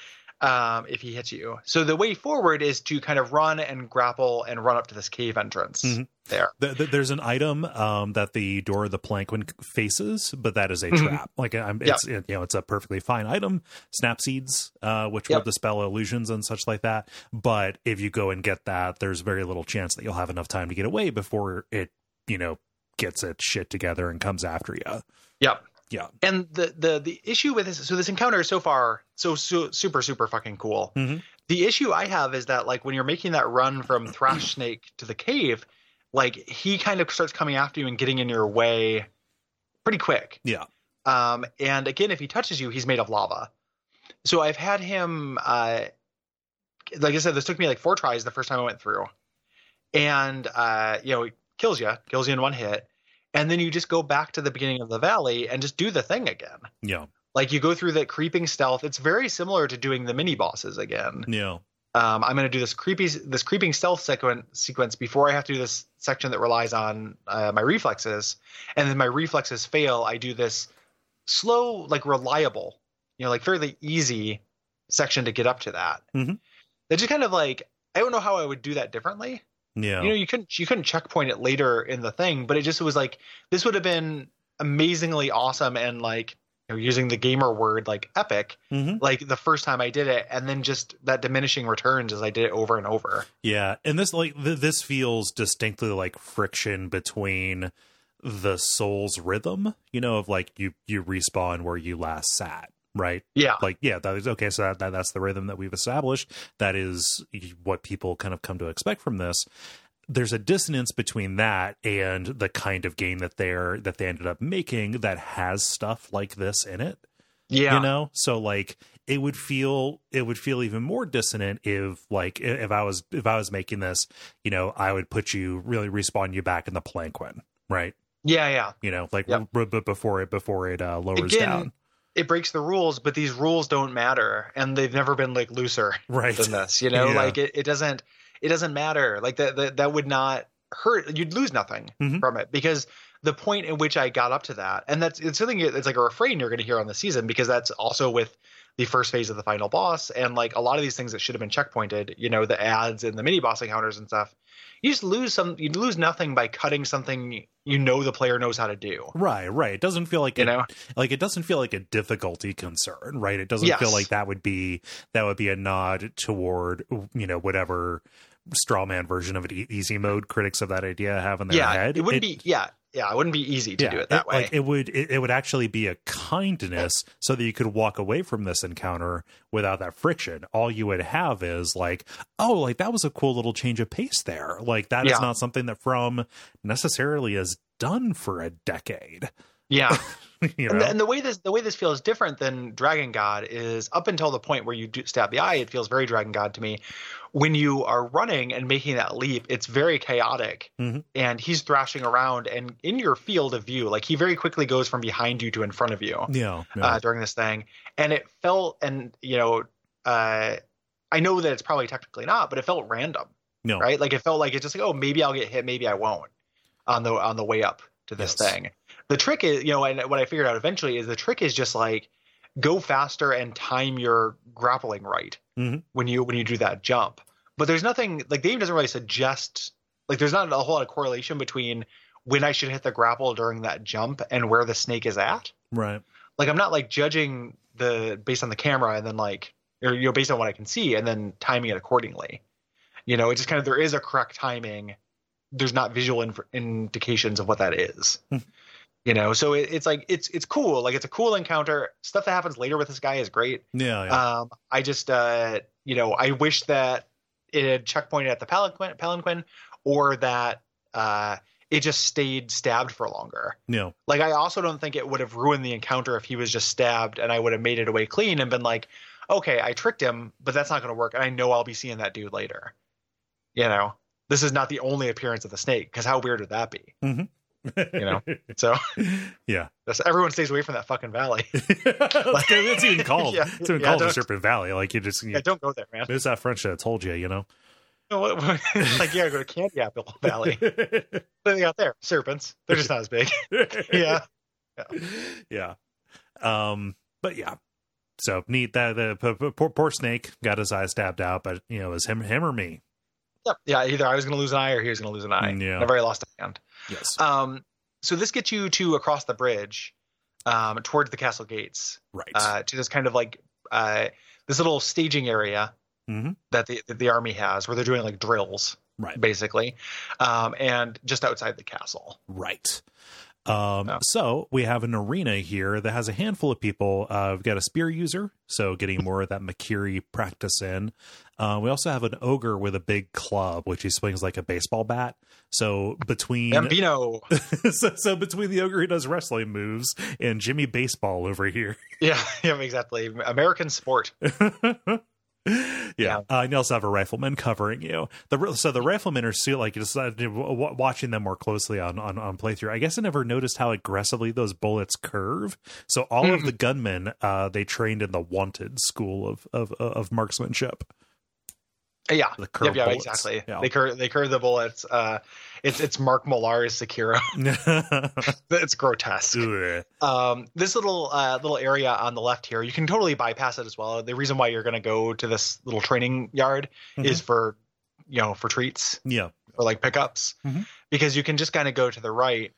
if he hits you. So the way forward is to kind of run and grapple and run up to this cave entrance there. There's an item that the door of the palanquin faces, but that is a trap. Like it's a perfectly fine item, snap seeds, which will dispel illusions and such like that. But if you go and get that, there's very little chance that you'll have enough time to get away before it, gets its shit together and comes after you. Yep. Yeah. And the issue with this, so this encounter is so far so super, super fucking cool. The issue I have is that, like, when you're making that run from Thrash Snake to the cave, like, he kind of starts coming after you and getting in your way pretty quick. Yeah. And again, if he touches you, he's made of lava. So I've had him, like I said, this took me like 4 tries the first time I went through. And, he kills you in one hit. And then you just go back to the beginning of the valley and just do the thing again. Yeah. Like, you go through the creeping stealth. It's very similar to doing the mini bosses again. Yeah. I'm going to do this creeping stealth sequence before I have to do this section that relies on my reflexes. And then my reflexes fail. I do this slow, like reliable, like fairly easy section to get up to that. That just kind of like, I don't know how I would do that differently. Yeah. You couldn't checkpoint it later in the thing, but it was like, this would have been amazingly awesome and, like, using the gamer word, like, epic, like the first time I did it, and then just that diminishing returns as I did it over and over. Yeah. And this, like, this feels distinctly like friction between the soul's rhythm, of like you respawn where you last sat. Right. Yeah. Like, yeah, that is okay. So that's the rhythm that we've established. That is what people kind of come to expect from this. There's a dissonance between that and the kind of game that they ended up making that has stuff like this in it. Yeah. So like it would feel even more dissonant if I was making this, I would put you really respawn you back in the palanquin. Right. Yeah. But before it lowers down. It breaks the rules, but these rules don't matter, and they've never been like looser than this. Like it doesn't matter. Like that would not hurt. You'd lose nothing from it, because the point in which I got up to that, and it's something. It's like a refrain you're going to hear on the season, because that's also with the first phase of the final boss, and like a lot of these things that should have been checkpointed. The ads and the mini boss encounters and stuff. You just lose you lose nothing by cutting something the player knows how to do. Right. It doesn't feel like it doesn't feel like a difficulty concern, right? It doesn't feel like that would be a nod toward whatever straw man version of an easy mode critics of that idea have in their head. It wouldn't be it wouldn't be easy to do it that way. Like it would actually be a kindness so that you could walk away from this encounter without that friction. All you would have is like, oh, like that was a cool little change of pace there. Like that is not something that From necessarily has done for a decade. Yeah. And the way this feels different than Dragon God is, up until the point where you do stab the eye, it feels very Dragon God to me. When you are running and making that leap, it's very chaotic, and he's thrashing around and in your field of view. Like, he very quickly goes from behind you to in front of you. During this thing, and it felt, and I know that it's probably technically not, but it felt random. Right? Like, it felt like it's just like, oh, maybe I'll get hit, maybe I won't on the way up to this thing. The trick is, and what I figured out eventually is the trick is just like, go faster and time your grappling right when you do that jump. But there's nothing, like, the game doesn't really suggest, like, there's not a whole lot of correlation between when I should hit the grapple during that jump and where the snake is at. Right. Like, I'm not like judging based on the camera and then like, or based on what I can see and then timing it accordingly. It just kind of, there is a correct timing. There's not visual indications of what that is. You know, so it's like it's cool. Like, it's a cool encounter. Stuff that happens later with this guy is great. Yeah. I just you know, I wish that it had checkpointed at the palanquin, or that it just stayed stabbed for longer. Yeah. Like, I also don't think it would have ruined the encounter if he was just stabbed and I would have made it away clean and been like, okay, I tricked him, but that's not going to work. And I know I'll be seeing that dude later. You know, this is not the only appearance of the snake, because how weird would that be? Mm-hmm. You know, so yeah, everyone stays away from that fucking valley. It's even called. Yeah, it's even called the Serpent Valley. Like, you just don't go there, man. There's that French that told you, you know. Like, yeah, go to Candy Apple Valley. What do they got there? Serpents. They're just not as big. Yeah. But yeah. So neat that the poor snake got his eye stabbed out, but you know, it was him or me. Yep. Yeah, either I was going to lose an eye or he was going to lose an eye. Yeah. Never really lost a hand. Yes. So this gets you to across the bridge, towards the castle gates, right? To this kind of like this little staging area that the army has, where they're doing like drills, right? Basically, and just outside the castle, right. So we have an arena here that has a handful of people. We've got a spear user, so getting more of that Makiri practice in. We also have an ogre with a big club, which he swings like a baseball bat. So between Bambino, so between the ogre who does wrestling moves and Jimmy Baseball over here. Yeah, exactly. American sport. Yeah. And you also have a rifleman covering you. So the riflemen are still like just watching them more closely on playthrough. I guess I never noticed how aggressively those bullets curve. So all of the gunmen, they trained in the Wanted school of marksmanship. Yeah. Bullets. Exactly. Yeah. They curve the bullets. It's Mark Millar's Sekiro. It's grotesque. This little area on the left here, you can totally bypass it as well. The reason why you're going to go to this little training yard is for treats. Yeah. Or like pickups, because you can just kind of go to the right.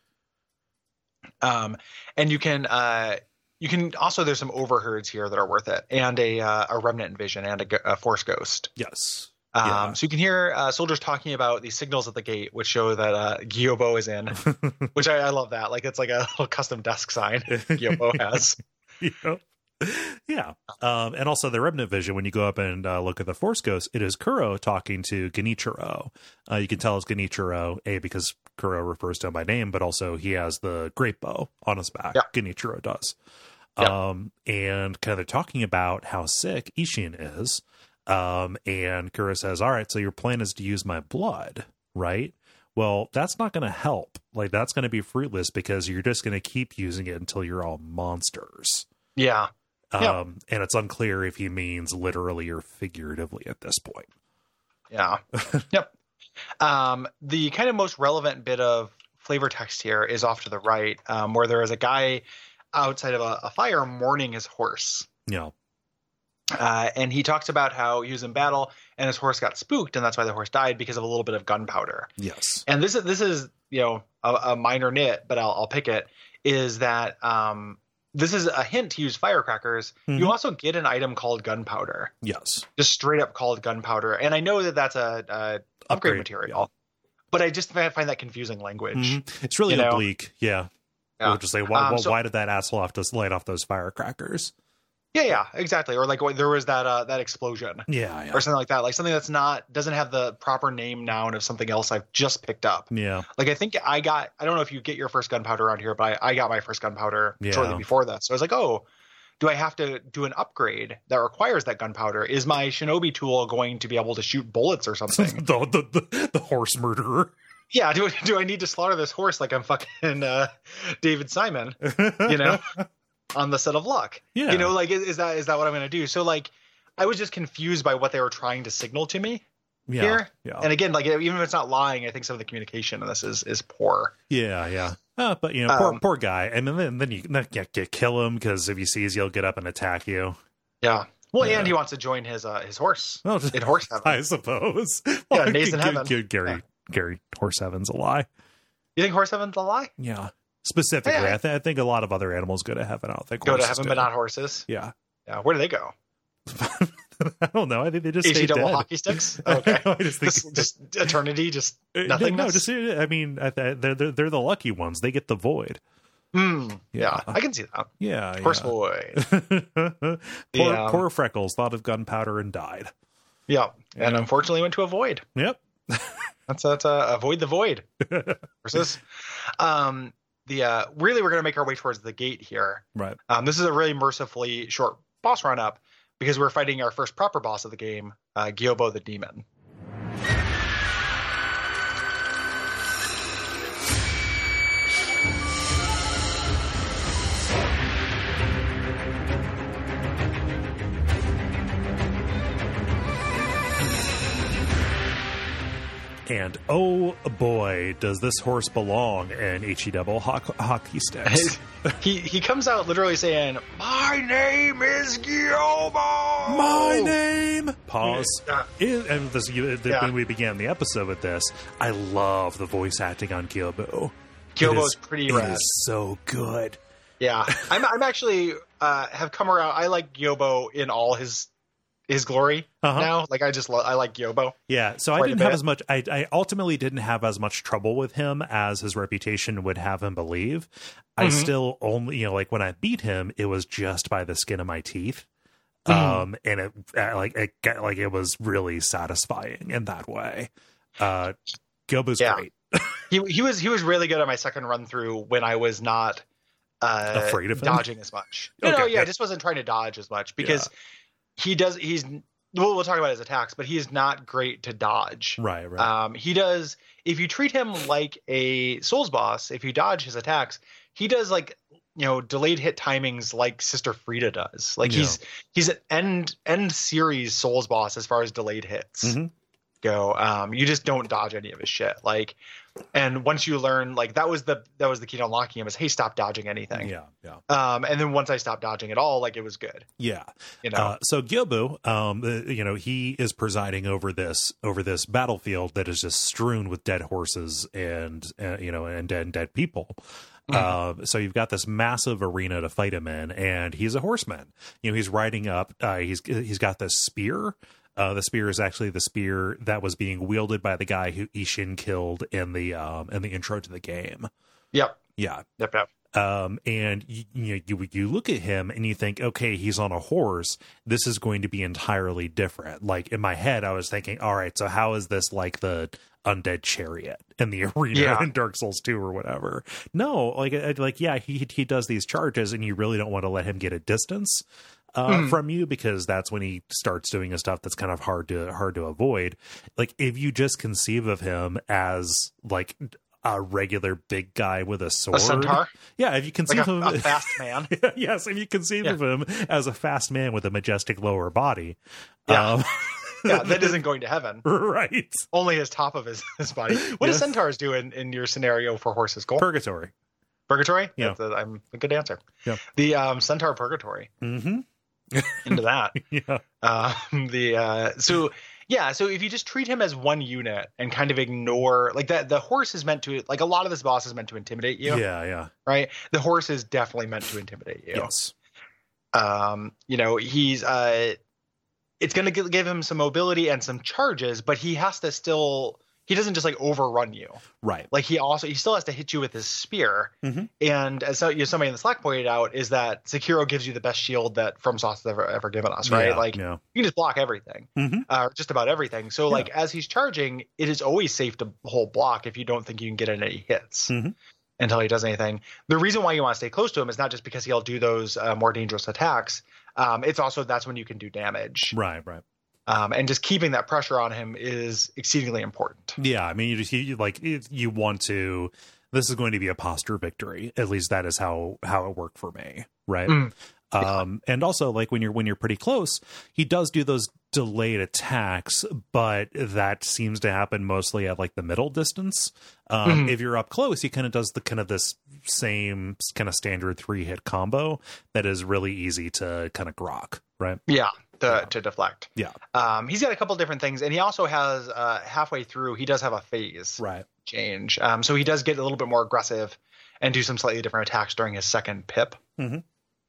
And you can also, there's some overherds here that are worth it, and a remnant vision and a force ghost. Yes. So you can hear soldiers talking about these signals at the gate, which show that Gyobo is in, which I love that. Like, it's like a little custom desk sign Gyobo has. Yep. Yeah. And also the remnant vision, when you go up and look at the force ghost, it is Kuro talking to Genichiro. You can tell it's Genichiro, because Kuro refers to him by name, but also he has the great bow on his back. Yeah. Genichiro does. Yeah. And kind of talking about how sick Ishin is. And Kuro says, all right, so your plan is to use my blood, right? Well, that's not going to help. Like, that's going to be fruitless, because you're just going to keep using it until you're all monsters. Yeah. And it's unclear if he means literally or figuratively at this point. Yeah. Yep. The kind of most relevant bit of flavor text here is off to the right, where there is a guy outside of a fire mourning his horse. Yeah. And he talks about how he was in battle and his horse got spooked, and that's why the horse died, because of a little bit of gunpowder. Yes. And this is a minor nit, but I'll pick it, is that this is a hint to use firecrackers. You also get an item called gunpowder. Yes. Just straight up called gunpowder. And I know that that's a upgrade material, but I just find that confusing language. It's really oblique. Yeah. We'll just say, why did that asshole have to light off those firecrackers? Yeah, exactly. Or like there was that explosion. Yeah. Or something like that. Like something that's doesn't have the proper name noun of something else I've just picked up. Yeah. Like, I think I don't know if you get your first gunpowder around here, but I got my first gunpowder shortly before that. So I was like, oh, do I have to do an upgrade that requires that gunpowder? Is my shinobi tool going to be able to shoot bullets or something? the horse murderer. Yeah. Do I need to slaughter this horse like I'm fucking David Simon? On the set of Luck. Yeah. Like, is that what I'm going to do? So, like, I was just confused by what they were trying to signal to me here. Yeah. And again, like, even if it's not lying, I think some of the communication in this is poor. Yeah. But poor guy. And then you kill him, because if he sees you, he'll get up and attack you. Yeah. Well, and he wants to join his horse in horse heaven, I suppose. Yeah, Nathan Heaven. Gary, horse heaven's a lie. You think horse heaven's a lie? Yeah. Specifically, I think a lot of other animals go to heaven. I don't think go to heaven, but not horses. Yeah. Where do they go? I don't know. I think they just stay dead. Hockey sticks. Okay. I just think just eternity, just nothing. No, I mean, they're the lucky ones. They get the void. Yeah, I can see that. Yeah, Horse boy. Poor Freckles thought of gunpowder and died. Yeah, and unfortunately went to a void. Yep. That's avoid the void. Versus, really we're gonna make our way towards the gate here. Right. This is a really mercifully short boss run up because we're fighting our first proper boss of the game, Gyobo the Demon. And oh boy, does this horse belong in HE double hockey sticks. He comes out literally saying, "My name is Gyobo." My name. Pause. And when we began the episode with this, I love the voice acting on Gyobo. Gyobo's pretty rad. It is so good. Yeah, I'm actually have come around. I like Gyobo in all his glory now. Like I like Gyobo. Yeah, so I didn't have as much. I ultimately didn't have as much trouble with him as his reputation would have him believe. I still only, like when I beat him, it was just by the skin of my teeth. And it was really satisfying in that way. Gyobo's great. he was really good on my second run through when I was not afraid of him? Dodging as much. I just wasn't trying to dodge as much because. Yeah. We'll talk about his attacks, but he's not great to dodge. Right. He does, if you treat him like a Souls boss, if you dodge his attacks, he does delayed hit timings like Sister Frieda does. Like he's an end series Souls boss as far as delayed hits go. You just don't dodge any of his shit. And once you learn, that was the key to unlocking him is, hey, stop dodging anything. Yeah. And then once I stopped dodging it all, it was good. Yeah. So Gyobo, he is presiding over this battlefield that is just strewn with dead horses and dead people. So you've got this massive arena to fight him in, and he's a horseman. He's riding up. He's got this spear. The spear is actually the spear that was being wielded by the guy who Ishin killed in the intro to the game. Yep. Yeah. Yep. And you look at him and you think, okay, he's on a horse. This is going to be entirely different. In my head, I was thinking, all right, so how is this like the undead chariot in the arena in Dark Souls 2 or whatever? No, he does these charges, and you really don't want to let him get a distance from you, because that's when he starts doing a stuff that's kind of hard to avoid. If you just conceive of him as a regular big guy with a sword, a centaur. Yeah, if you conceive of a fast man. Yes, if you conceive of him as a fast man with a majestic lower body. Yeah, that isn't going to heaven. Right. Only his top of his body. What does centaurs do in your scenario for horses? Purgatory. Purgatory? Yeah. I'm a good answer. Yeah. The centaur purgatory. Mm-hmm. Into that. Yeah. So if you just treat him as one unit and kind of ignore that, the horse is meant to, a lot of this boss is meant to intimidate you. Yeah. Right. The horse is definitely meant to intimidate you. Yes. He's it's going to give him some mobility and some charges, but he has to still. He doesn't just overrun you. Right. He still has to hit you with his spear. Mm-hmm. And as somebody in the Slack pointed out, is that Sekiro gives you the best shield that FromSoft has ever given us, right? You can just block everything, just about everything. So as he's charging, it is always safe to hold block if you don't think you can get in any hits until he does anything. The reason why you want to stay close to him is not just because he'll do those more dangerous attacks. It's also that's when you can do damage. Right. And just keeping that pressure on him is exceedingly important. Yeah, I mean, you want to. This is going to be a posture victory. At least that is how it worked for me, right? And also, when you're pretty close, he does do those delayed attacks, but that seems to happen mostly at the middle distance. If you're up close, he kind of does this same kind of standard 3-hit combo that is really easy to kind of grok, right? Yeah. To deflect. Yeah. He's got a couple different things, and he also has halfway through, he does have a phase change. So he does get a little bit more aggressive and do some slightly different attacks during his second pip there.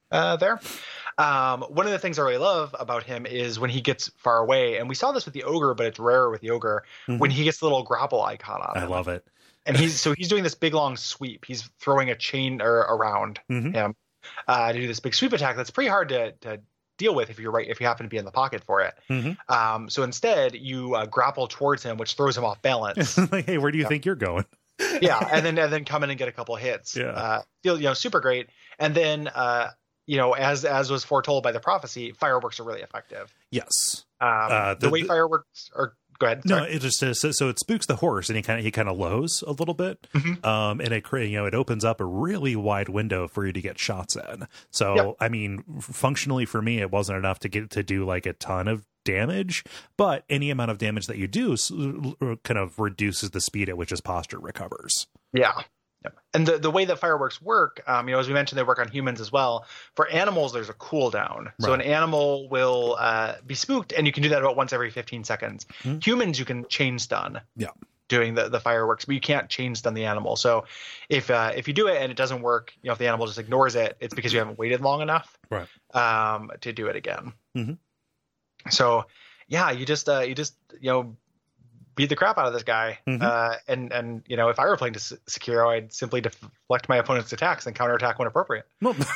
One of the things I really love about him is when he gets far away, and we saw this with the ogre, but it's rarer with the ogre, when he gets the little grapple icon on him. I love it. And he's doing this big long sweep. He's throwing a chain around him to do this big sweep attack. That's pretty hard to deal with if you happen to be in the pocket for it. So instead you grapple towards him, which throws him off balance. Like, hey, where do you think you're going? Yeah, and then come in and get a couple of hits. Yeah, super great. And then as was foretold by the prophecy, fireworks are really effective. Yes, the way fireworks are. Go ahead. No, it just so it spooks the horse, and he kind of lows a little bit, and it opens up a really wide window for you to get shots in. So I mean, functionally for me, it wasn't enough to do like a ton of damage, but any amount of damage that you do kind of reduces the speed at which his posture recovers. Yeah. And the way that fireworks work, as we mentioned, they work on humans as well. For animals, there's a cooldown. Right. So an animal will be spooked, and you can do that about once every 15 seconds. Humans, you can chain stun. Yeah. Doing the fireworks, but you can't chain stun the animal. So if you do it and it doesn't work, if the animal just ignores it, it's because you haven't waited long enough, right? To do it again. So yeah, you just beat the crap out of this guy. And if I were playing Sekiro, I'd simply deflect my opponent's attacks and counterattack when appropriate. If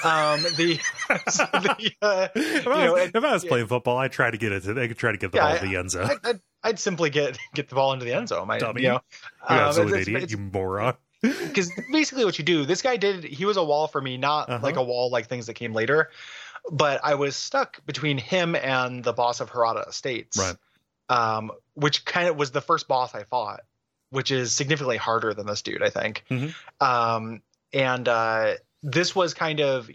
I was playing football, I'd try to get the ball to the end zone. I'd simply get the ball into the end zone. Dummy. You absolute idiot, you moron. Because basically what you do, this guy he was a wall for me, not like a wall like things that came later, but I was stuck between him and the boss of Harada Estates. Right. Which kind of was the first boss I fought, which is significantly harder than this dude, I think. This was kind of,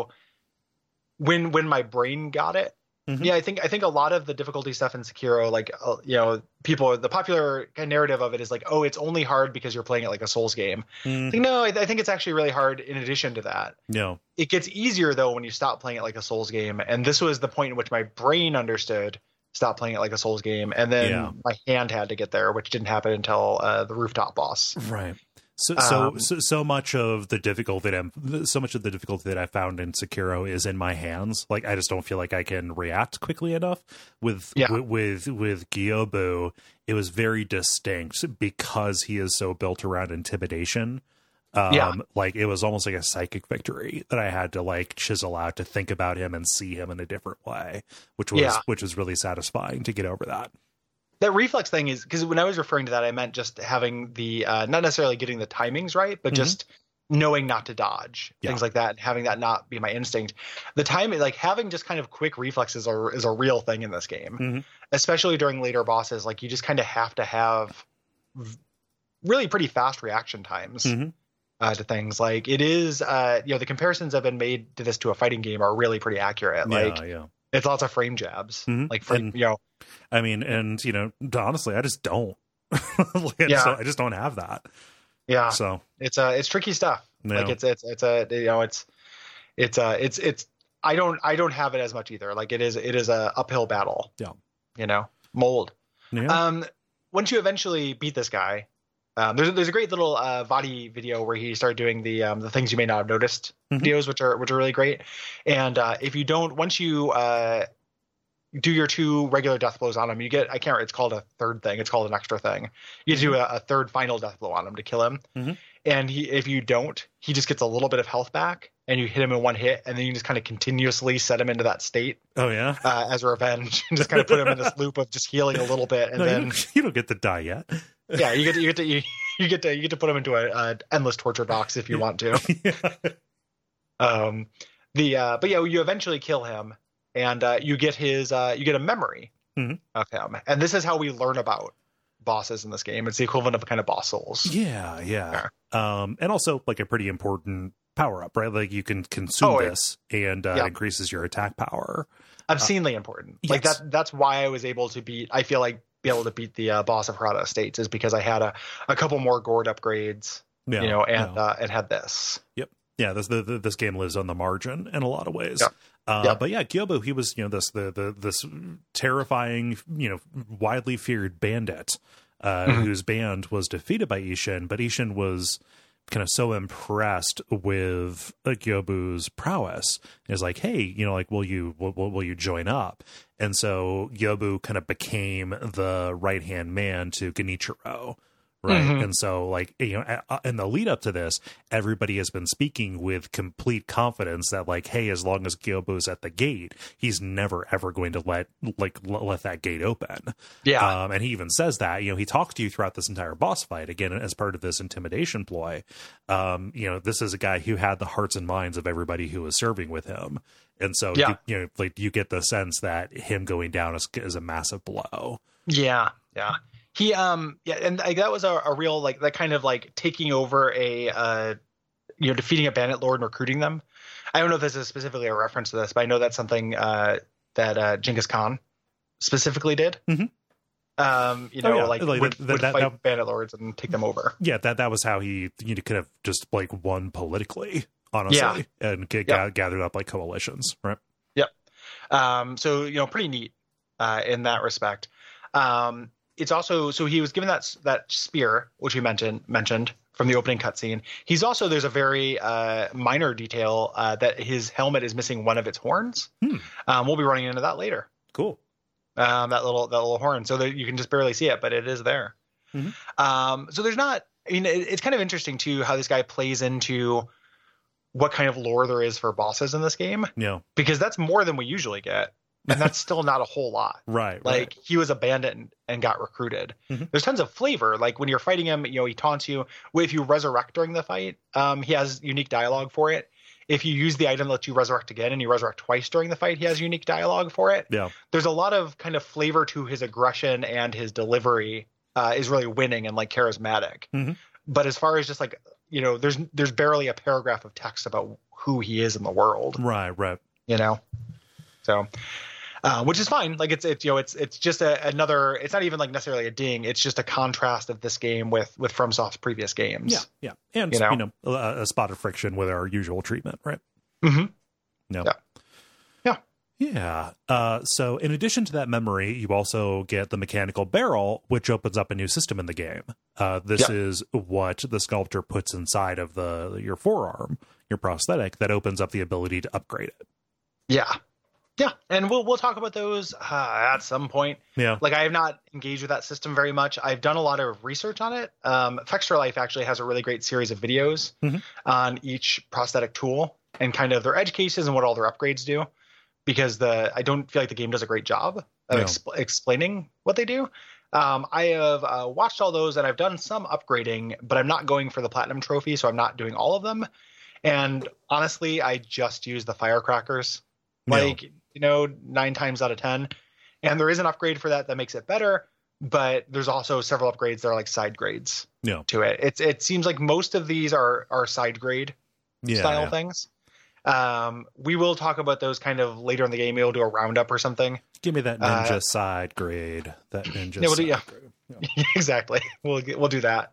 when my brain got it. Yeah, I think a lot of the difficulty stuff in Sekiro, like, the popular kind of narrative of it is like, oh, it's only hard because you're playing it like a Souls game. No, I think it's actually really hard in addition to that. No. It gets easier, though, when you stop playing it like a Souls game. And this was the point in which my brain understood stop playing it like a Souls game, and then my hand had to get there, which didn't happen until the rooftop boss. Right. So much of the difficulty that I found in Sekiro is in my hands. Like, I just don't feel like I can react quickly enough. With Gyobu, it was very distinct because he is so built around intimidation. Like, it was almost like a psychic victory that I had to like chisel out to think about him and see him in a different way, which was really satisfying to get over that. That reflex thing is, because when I was referring to that, I meant just having the not necessarily getting the timings right, but just knowing not to dodge, things like that, and having that not be my instinct. The timing, like having just kind of quick reflexes is a real thing in this game, especially during later bosses. Like, you just kind of have to have really pretty fast reaction times. To things. Like, it is the comparisons that have been made to this to a fighting game are really pretty accurate. It's lots of frame jabs. I mean, and honestly, I just don't. I just don't have that. Yeah. So it's tricky stuff. Yeah. Like it's I don't have it as much either. Like, it is a uphill battle. Yeah. Mold. Yeah. Once you eventually beat this guy, there's a great little Vadi video where he started doing the things you may not have noticed videos, which are really great. And if you don't, once you do your 2 regular death blows on him, you get, it's called a third thing. It's called an extra thing. You do a third final death blow on him to kill him. And if you don't, he just gets a little bit of health back, and you hit him in one hit, and then you just kind of continuously set him into that state. Oh yeah. As a revenge, and just kind of put him in this loop of just healing a little bit, and then you don't get to die yet. Yeah, you get to put him into a endless torture box if you want to. But you eventually kill him, and you get a memory of him, and this is how we learn about bosses in this game. It's the equivalent of a kind of boss souls. Yeah. And also like a pretty important power up, right? Like, you can consume this, and it increases your attack power. Obscenely important. Yes. Like that's why I was able to beat the boss of Harada Estates, is because I had a couple more gourd upgrades, and had this. Yep. Yeah, this game lives on the margin in a lot of ways. Yep. But yeah, Gyobu, he was this terrifying, widely feared bandit whose band was defeated by Ishin, but Ishin was kind of so impressed with Gyobu's prowess. Is like, hey, will you join up? And so Gyobu kind of became the right hand man to Genichiro, right? Mm-hmm. And so, like, in the lead up to this, everybody has been speaking with complete confidence that, like, hey, as long as Gyobu's at the gate, he's never ever going to let that gate open. Yeah. And he even says that, he talks to you throughout this entire boss fight, again, as part of this intimidation ploy. This is a guy who had the hearts and minds of everybody who was serving with him. And so, you get the sense that him going down is a massive blow. Yeah. Yeah. He, and that was a real, like, that kind of like taking over defeating a bandit lord and recruiting them. I don't know if this is specifically a reference to this, but I know that's something that Genghis Khan specifically did. Mm-hmm. Would fight bandit lords and take them over. Yeah, that was how he could have just like won politically, honestly, and gathered up like coalitions, right? Yep. So pretty neat in that respect. It's also, so he was given that spear, which we mentioned from the opening cutscene. He's also, there's a very minor detail that his helmet is missing one of its horns. We'll be running into that later. Cool. That little horn, so that you can just barely see it, but it is there. Mm-hmm. So there's not, it's kind of interesting too how this guy plays into what kind of lore there is for bosses in this game. Yeah. Because that's more than we usually get. And that's still not a whole lot. Right. Like, he was a bandit and got recruited. Mm-hmm. There's tons of flavor. Like, when you're fighting him, he taunts you. If you resurrect during the fight, he has unique dialogue for it. If you use the item that lets you resurrect again and you resurrect twice during the fight, he has unique dialogue for it. Yeah. There's a lot of kind of flavor to his aggression, and his delivery is really winning and like charismatic. Mm-hmm. But as far as just like, there's barely a paragraph of text about who he is in the world. Right. So, which is fine. Like, it's just another, it's not even like necessarily a ding. It's just a contrast of this game with FromSoft's previous games. Yeah. And, a spot of friction with our usual treatment, right? Mm-hmm. No. Yeah. So in addition to that memory, you also get the mechanical barrel, which opens up a new system in the game. This is what the sculptor puts inside of your forearm, your prosthetic, that opens up the ability to upgrade it. Yeah. Yeah, and we'll talk about those at some point. Yeah, like, I have not engaged with that system very much. I've done a lot of research on it. Extra Life actually has a really great series of videos on each prosthetic tool and kind of their edge cases and what all their upgrades do. Because I don't feel like the game does a great job of explaining what they do. I have watched all those, and I've done some upgrading, but I'm not going for the platinum trophy, so I'm not doing all of them. And honestly, I just use the firecrackers. Like, 9 times out of 10. And there is an upgrade for that makes it better, but there's also several upgrades that are like side grades to it. It seems like most of these are side grade style things. We will talk about those kind of later in the game. We'll do a roundup or something. Give me that ninja side grade. That ninja side grade. Yeah. Exactly. We'll do that.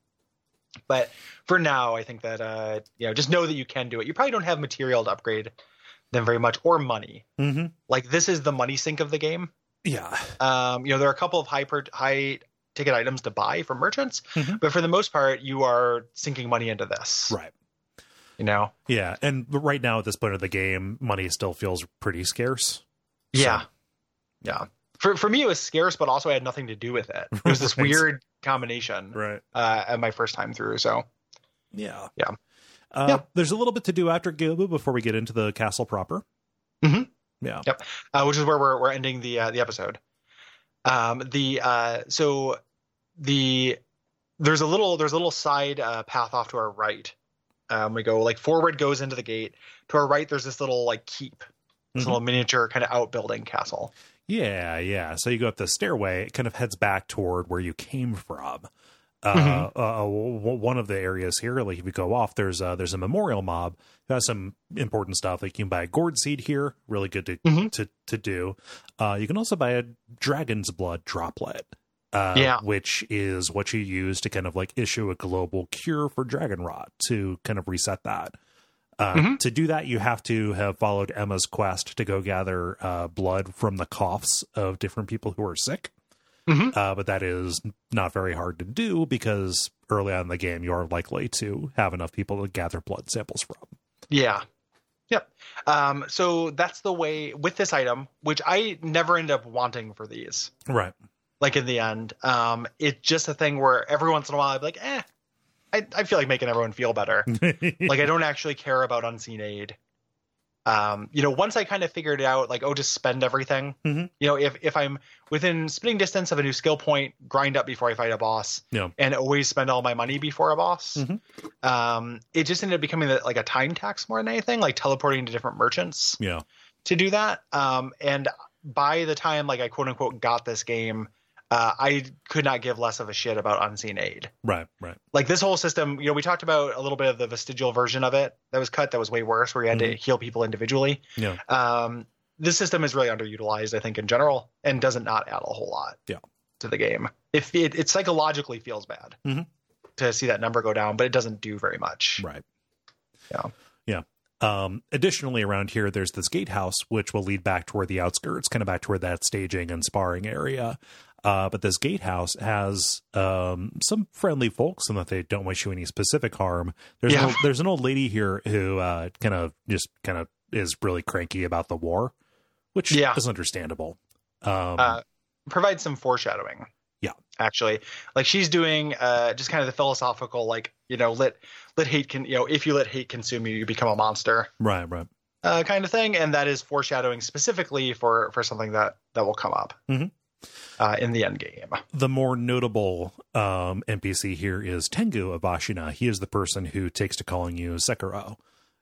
But for now, I think that, just know that you can do it. You probably don't have material to upgrade them very much, or money. Mm-hmm. Like, this is the money sink of the game. Yeah. There are a couple of high ticket items to buy from merchants, but for the most part, you are sinking money into this. Right. Yeah. And right now at this point of the game, money still feels pretty scarce. Yeah. So. Yeah. For me, it was scarce, but also I had nothing to do with it. It was this weird combination. Right. At my first time through. So. Yeah. Yeah. There's a little bit to do after Gyobu before we get into the castle proper. Mm-hmm. Yeah. Yep. Which is where we're ending the episode. There's a little side path off to our right. We go like forward goes into the gate. To our right, there's this little like keep, this little miniature kind of outbuilding castle. Yeah. So you go up the stairway, it kind of heads back toward where you came from. One of the areas here, like if you go off, there's a memorial mob who has some important stuff. Like you can buy a gourd seed here, really good to do. You can also buy a dragon's blood droplet, which is what you use to kind of like issue a global cure for dragon rot to kind of reset that. To do that, you have to have followed Emma's quest to go gather blood from the coughs of different people who are sick. But that is not very hard to do because early on in the game, you're likely to have enough people to gather blood samples from. Yeah. Yep. So that's the way with this item, which I never end up wanting for these. Right. like in the end. It's just a thing where every once in a while I'd be like, I feel like making everyone feel better. Like I don't actually care about unseen aid. Once I kind of figured it out, like, just spend everything. If I'm within spitting distance of a new skill point, grind up before I fight a boss, and always spend all my money before a boss. It just ended up becoming like a time tax more than anything, like teleporting to different merchants to do that. And by the time like I quote unquote got this game, I could not give less of a shit about unseen aid. Right. Like this whole system, we talked about a little bit of the vestigial version of it that was cut. That was way worse, where you had to heal people individually. This system is really underutilized, I think, in general, and doesn't not add a whole lot to the game. If it psychologically feels bad to see that number go down, but it doesn't do very much. Right. Yeah. Additionally, around here, there's this gatehouse, which will lead back toward the outskirts, kind of back toward that staging and sparring area. But this gatehouse has some friendly folks, and that they don't wish you any specific harm. There's an old lady here who kind of is really cranky about the war, which is understandable. Provides some foreshadowing. Yeah, actually, like she's doing just kind of the philosophical, like, let hate if you let hate consume you, you become a monster. Right. Kind of thing, and that is foreshadowing specifically for something that will come up. In the end game. The more notable NPC here is Tengu of Ashina. He is the person who takes to calling you Sekiro.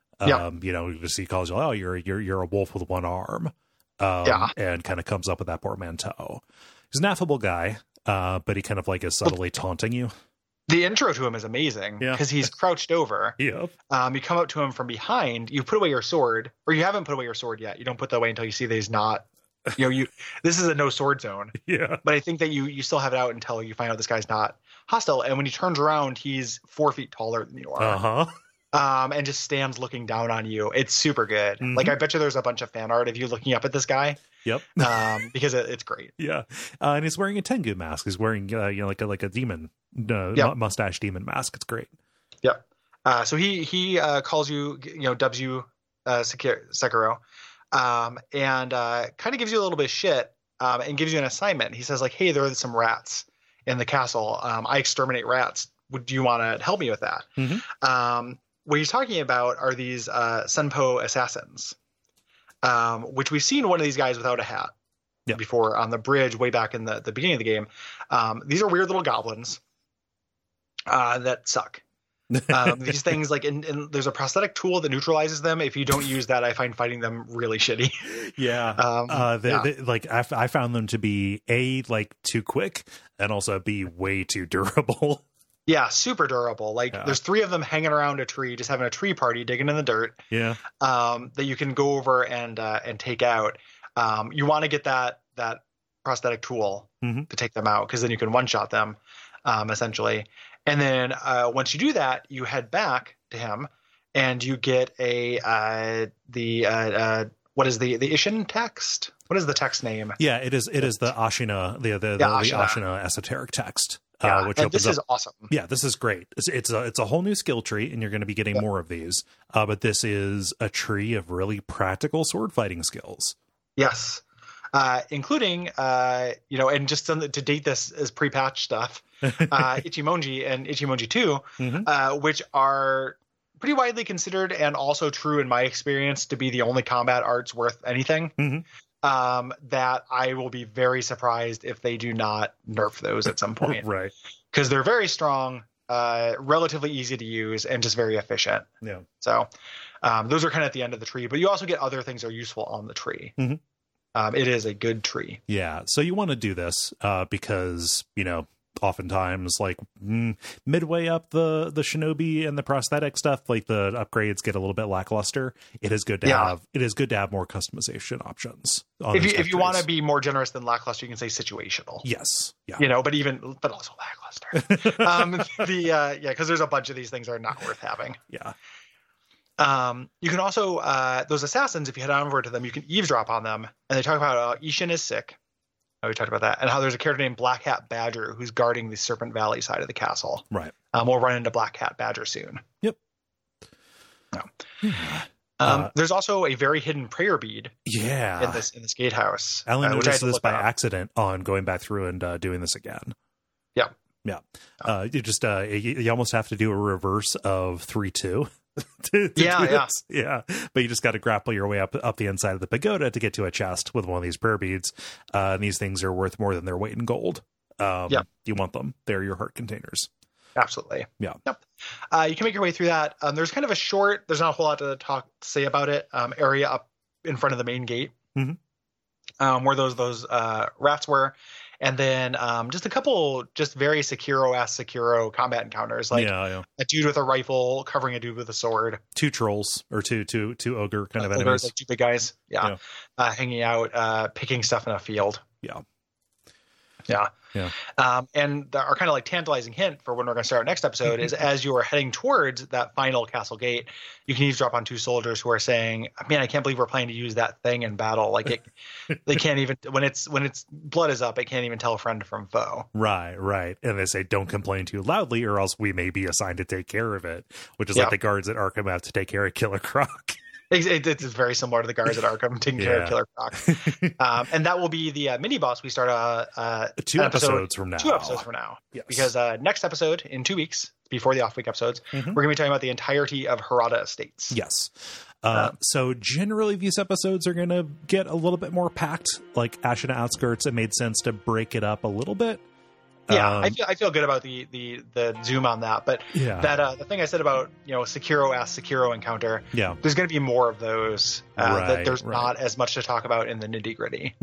He calls you, you're a wolf with one arm. And kind of comes up with that portmanteau. He's an affable guy, but he kind of like is subtly taunting you. The intro to him is amazing because he's crouched over. You come up to him from behind. You put away your sword, or you haven't put away your sword yet. You don't put that away until you see that he's not. This is a no sword zone. But I think that you still have it out until you find out this guy's not hostile. And when he turns around, he's 4 feet taller than you are. And just stands looking down on you. It's super good. Like I bet you there's a bunch of fan art of you looking up at this guy. Because it's great. And he's wearing a Tengu mask. He's wearing like a demon mustache demon mask. It's great. So he calls you, dubs you Sekiro. And kind of gives you a little bit of shit and gives you an assignment. He says, like, hey, there are some rats in the castle. I exterminate rats. Do you want to help me with that? What he's talking about are these Senpo assassins, which we've seen one of these guys without a hat before on the bridge way back in the beginning of the game. These are weird little goblins that suck. These things, like, and there's a prosthetic tool that neutralizes them. If you don't use that, I find fighting them really shitty. I found them to be like too quick, and also be way too durable. Super durable. Like there's 3 of them hanging around a tree, just having a tree party, digging in the dirt. That you can go over and take out. You want to get that prosthetic tool to take them out, because then you can one shot them, essentially. And then once you do that, you head back to him, and you get what is the Ishin text? What is the text name? It is the Ashina, the Ashina esoteric text. Which this is awesome. This is great. It's a whole new skill tree, and you're going to be getting more of these. But this is a tree of really practical sword fighting skills. Yes. Including, and just to date this as pre-patch stuff, Ichimonji and Ichimonji 2, which are pretty widely considered and also true in my experience to be the only combat arts worth anything. That I will be very surprised if they do not nerf those at some point. Right. Because they're very strong, relatively easy to use, and just very efficient. So those are kind of at the end of the tree, but you also get other things that are useful on the tree. It is a good tree. So you want to do this because, oftentimes, like midway up the shinobi and the prosthetic stuff, like the upgrades get a little bit lackluster. It is good to have more customization options. If you want to be more generous than lackluster, you can say situational. Yes. But also lackluster. Because there's a bunch of these things that are not worth having. You can also those assassins, if you head over to them, you can eavesdrop on them, and they talk about Ishin is sick. We talked about that, and how there's a character named Black Hat Badger who's guarding the Serpent Valley side of the castle. Right. We'll run into Black Hat Badger soon. There's also a very hidden prayer bead. Yeah. In this gatehouse. I only noticed this by up. accident on going back through and doing this again. Yeah. Yeah. You just you almost have to do a reverse of 3-2. Yeah. But you just got to grapple your way up the inside of the pagoda to get to a chest with one of these prayer beads. And these things are worth more than their weight in gold. You want them. They're your heart containers. Absolutely. Yeah. Yep. You can make your way through that. There's kind of a short, there's not a whole lot to say about it, area up in front of the main gate, where those rafts were. And then just a couple just very Sekiro combat encounters, like a dude with a rifle covering a dude with a sword. 2 trolls or two ogre kind of enemies. Like 2 big guys. Hanging out, picking stuff in a field. Yeah. And our kind of like tantalizing hint for when we're going to start our next episode is as you are heading towards that final castle gate, you can eavesdrop on 2 soldiers who are saying, "Man, I can't believe we're planning to use that thing in battle. Like they can't even when it's blood is up, it can't even tell friend from foe." Right. And they say, "Don't complain too loudly, or else we may be assigned to take care of it," which is like the guards at Arkham have to take care of Killer Croc. It's very similar to the guards at Arkham taking care of Killer Croc. And that will be the mini boss we start 2 episodes from now. 2 episodes from now. Yes. Because next episode, in 2 weeks, before the off-week episodes, we're going to be talking about the entirety of Harada Estates. Yes. So generally these episodes are going to get a little bit more packed. Like Ashina Outskirts, it made sense to break it up a little bit. Yeah, I feel good about the zoom on that, but that the thing I said about Sekiro encounter, there's going to be more of those. That there's not as much to talk about in the nitty gritty.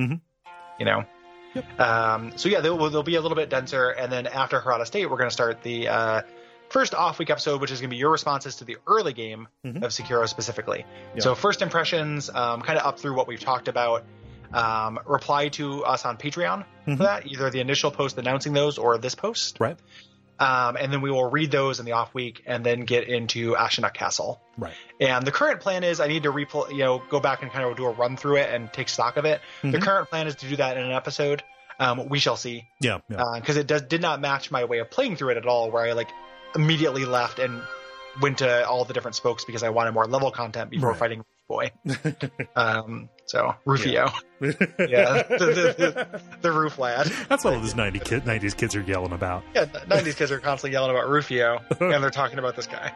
So they'll be a little bit denser, and then after Harada State, we're going to start the first off-week episode, which is going to be your responses to the early game of Sekiro specifically. So first impressions, kind of up through what we've talked about. Reply to us on Patreon for that, either the initial post announcing those or this post. Right. And then we will read those in the off week and then get into Ashenuk Castle. Right. And the current plan is I need to go back and kind of do a run through it and take stock of it. The current plan is to do that in an episode. We shall see. Yeah. Because it did not match my way of playing through it at all, where I immediately left and went to all the different spokes because I wanted more level content before fighting Boy. So Rufio. The Roof Lad. That's what all these 90s kids are yelling about. Yeah, 90s kids are constantly yelling about Rufio, and they're talking about this guy.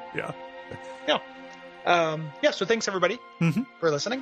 So thanks everybody for listening.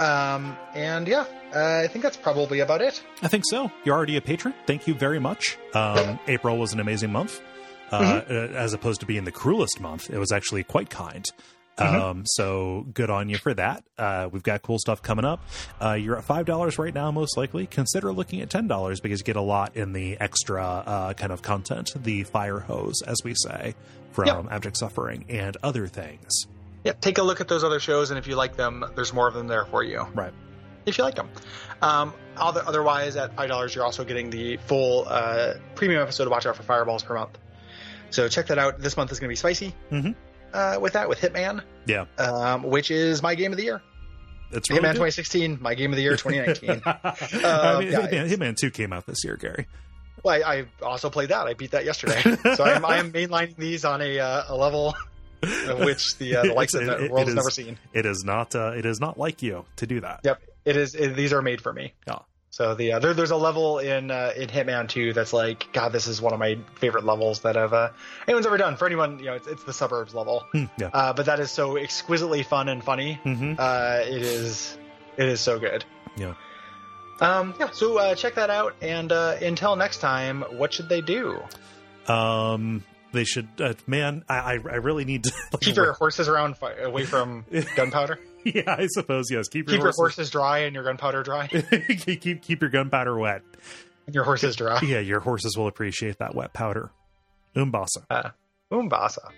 I think that's probably about it. I think so. You're already a patron. Thank you very much. April was an amazing month. As opposed to being the cruelest month, it was actually quite kind. So good on you for that. We've got cool stuff coming up. You're at $5 right now, most likely. Consider looking at $10 because you get a lot in the extra kind of content, the fire hose, as we say, from Abject Suffering and other things. Yeah, take a look at those other shows, and if you like them, there's more of them there for you. Right. If you like them. Otherwise, at $5, you're also getting the full premium episode of Watch Out for Fireballs per month. So check that out. This month is going to be spicy. With Hitman. Which is my game of the year. It's really Hitman good. 2016, my game of the year 2019. Hitman 2 came out this year, Gary. Well, I also played that. I beat that yesterday. So I am mainlining these on a level of which the likes of the world has never seen. It is not like you to do that. Yep. These are made for me. Yeah. So there's a level in Hitman 2 that's like, God, this is one of my favorite levels that anyone's ever done. For anyone, it's the suburbs level. But that is so exquisitely fun and funny. It is so good. Yeah. So check that out. And until next time, what should they do? They should, I really need to keep your horses around away from gunpowder. Yeah, I suppose, yes. Keep your horses dry and your gunpowder dry. keep your gunpowder wet. And your horses dry. Yeah, your horses will appreciate that wet powder. Umbasa. Umbasa.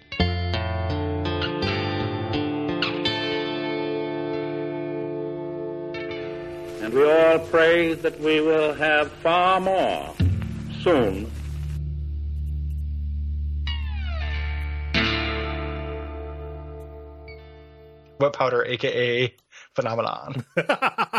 And we all pray that we will have far more soon. Wet powder, aka phenomenon.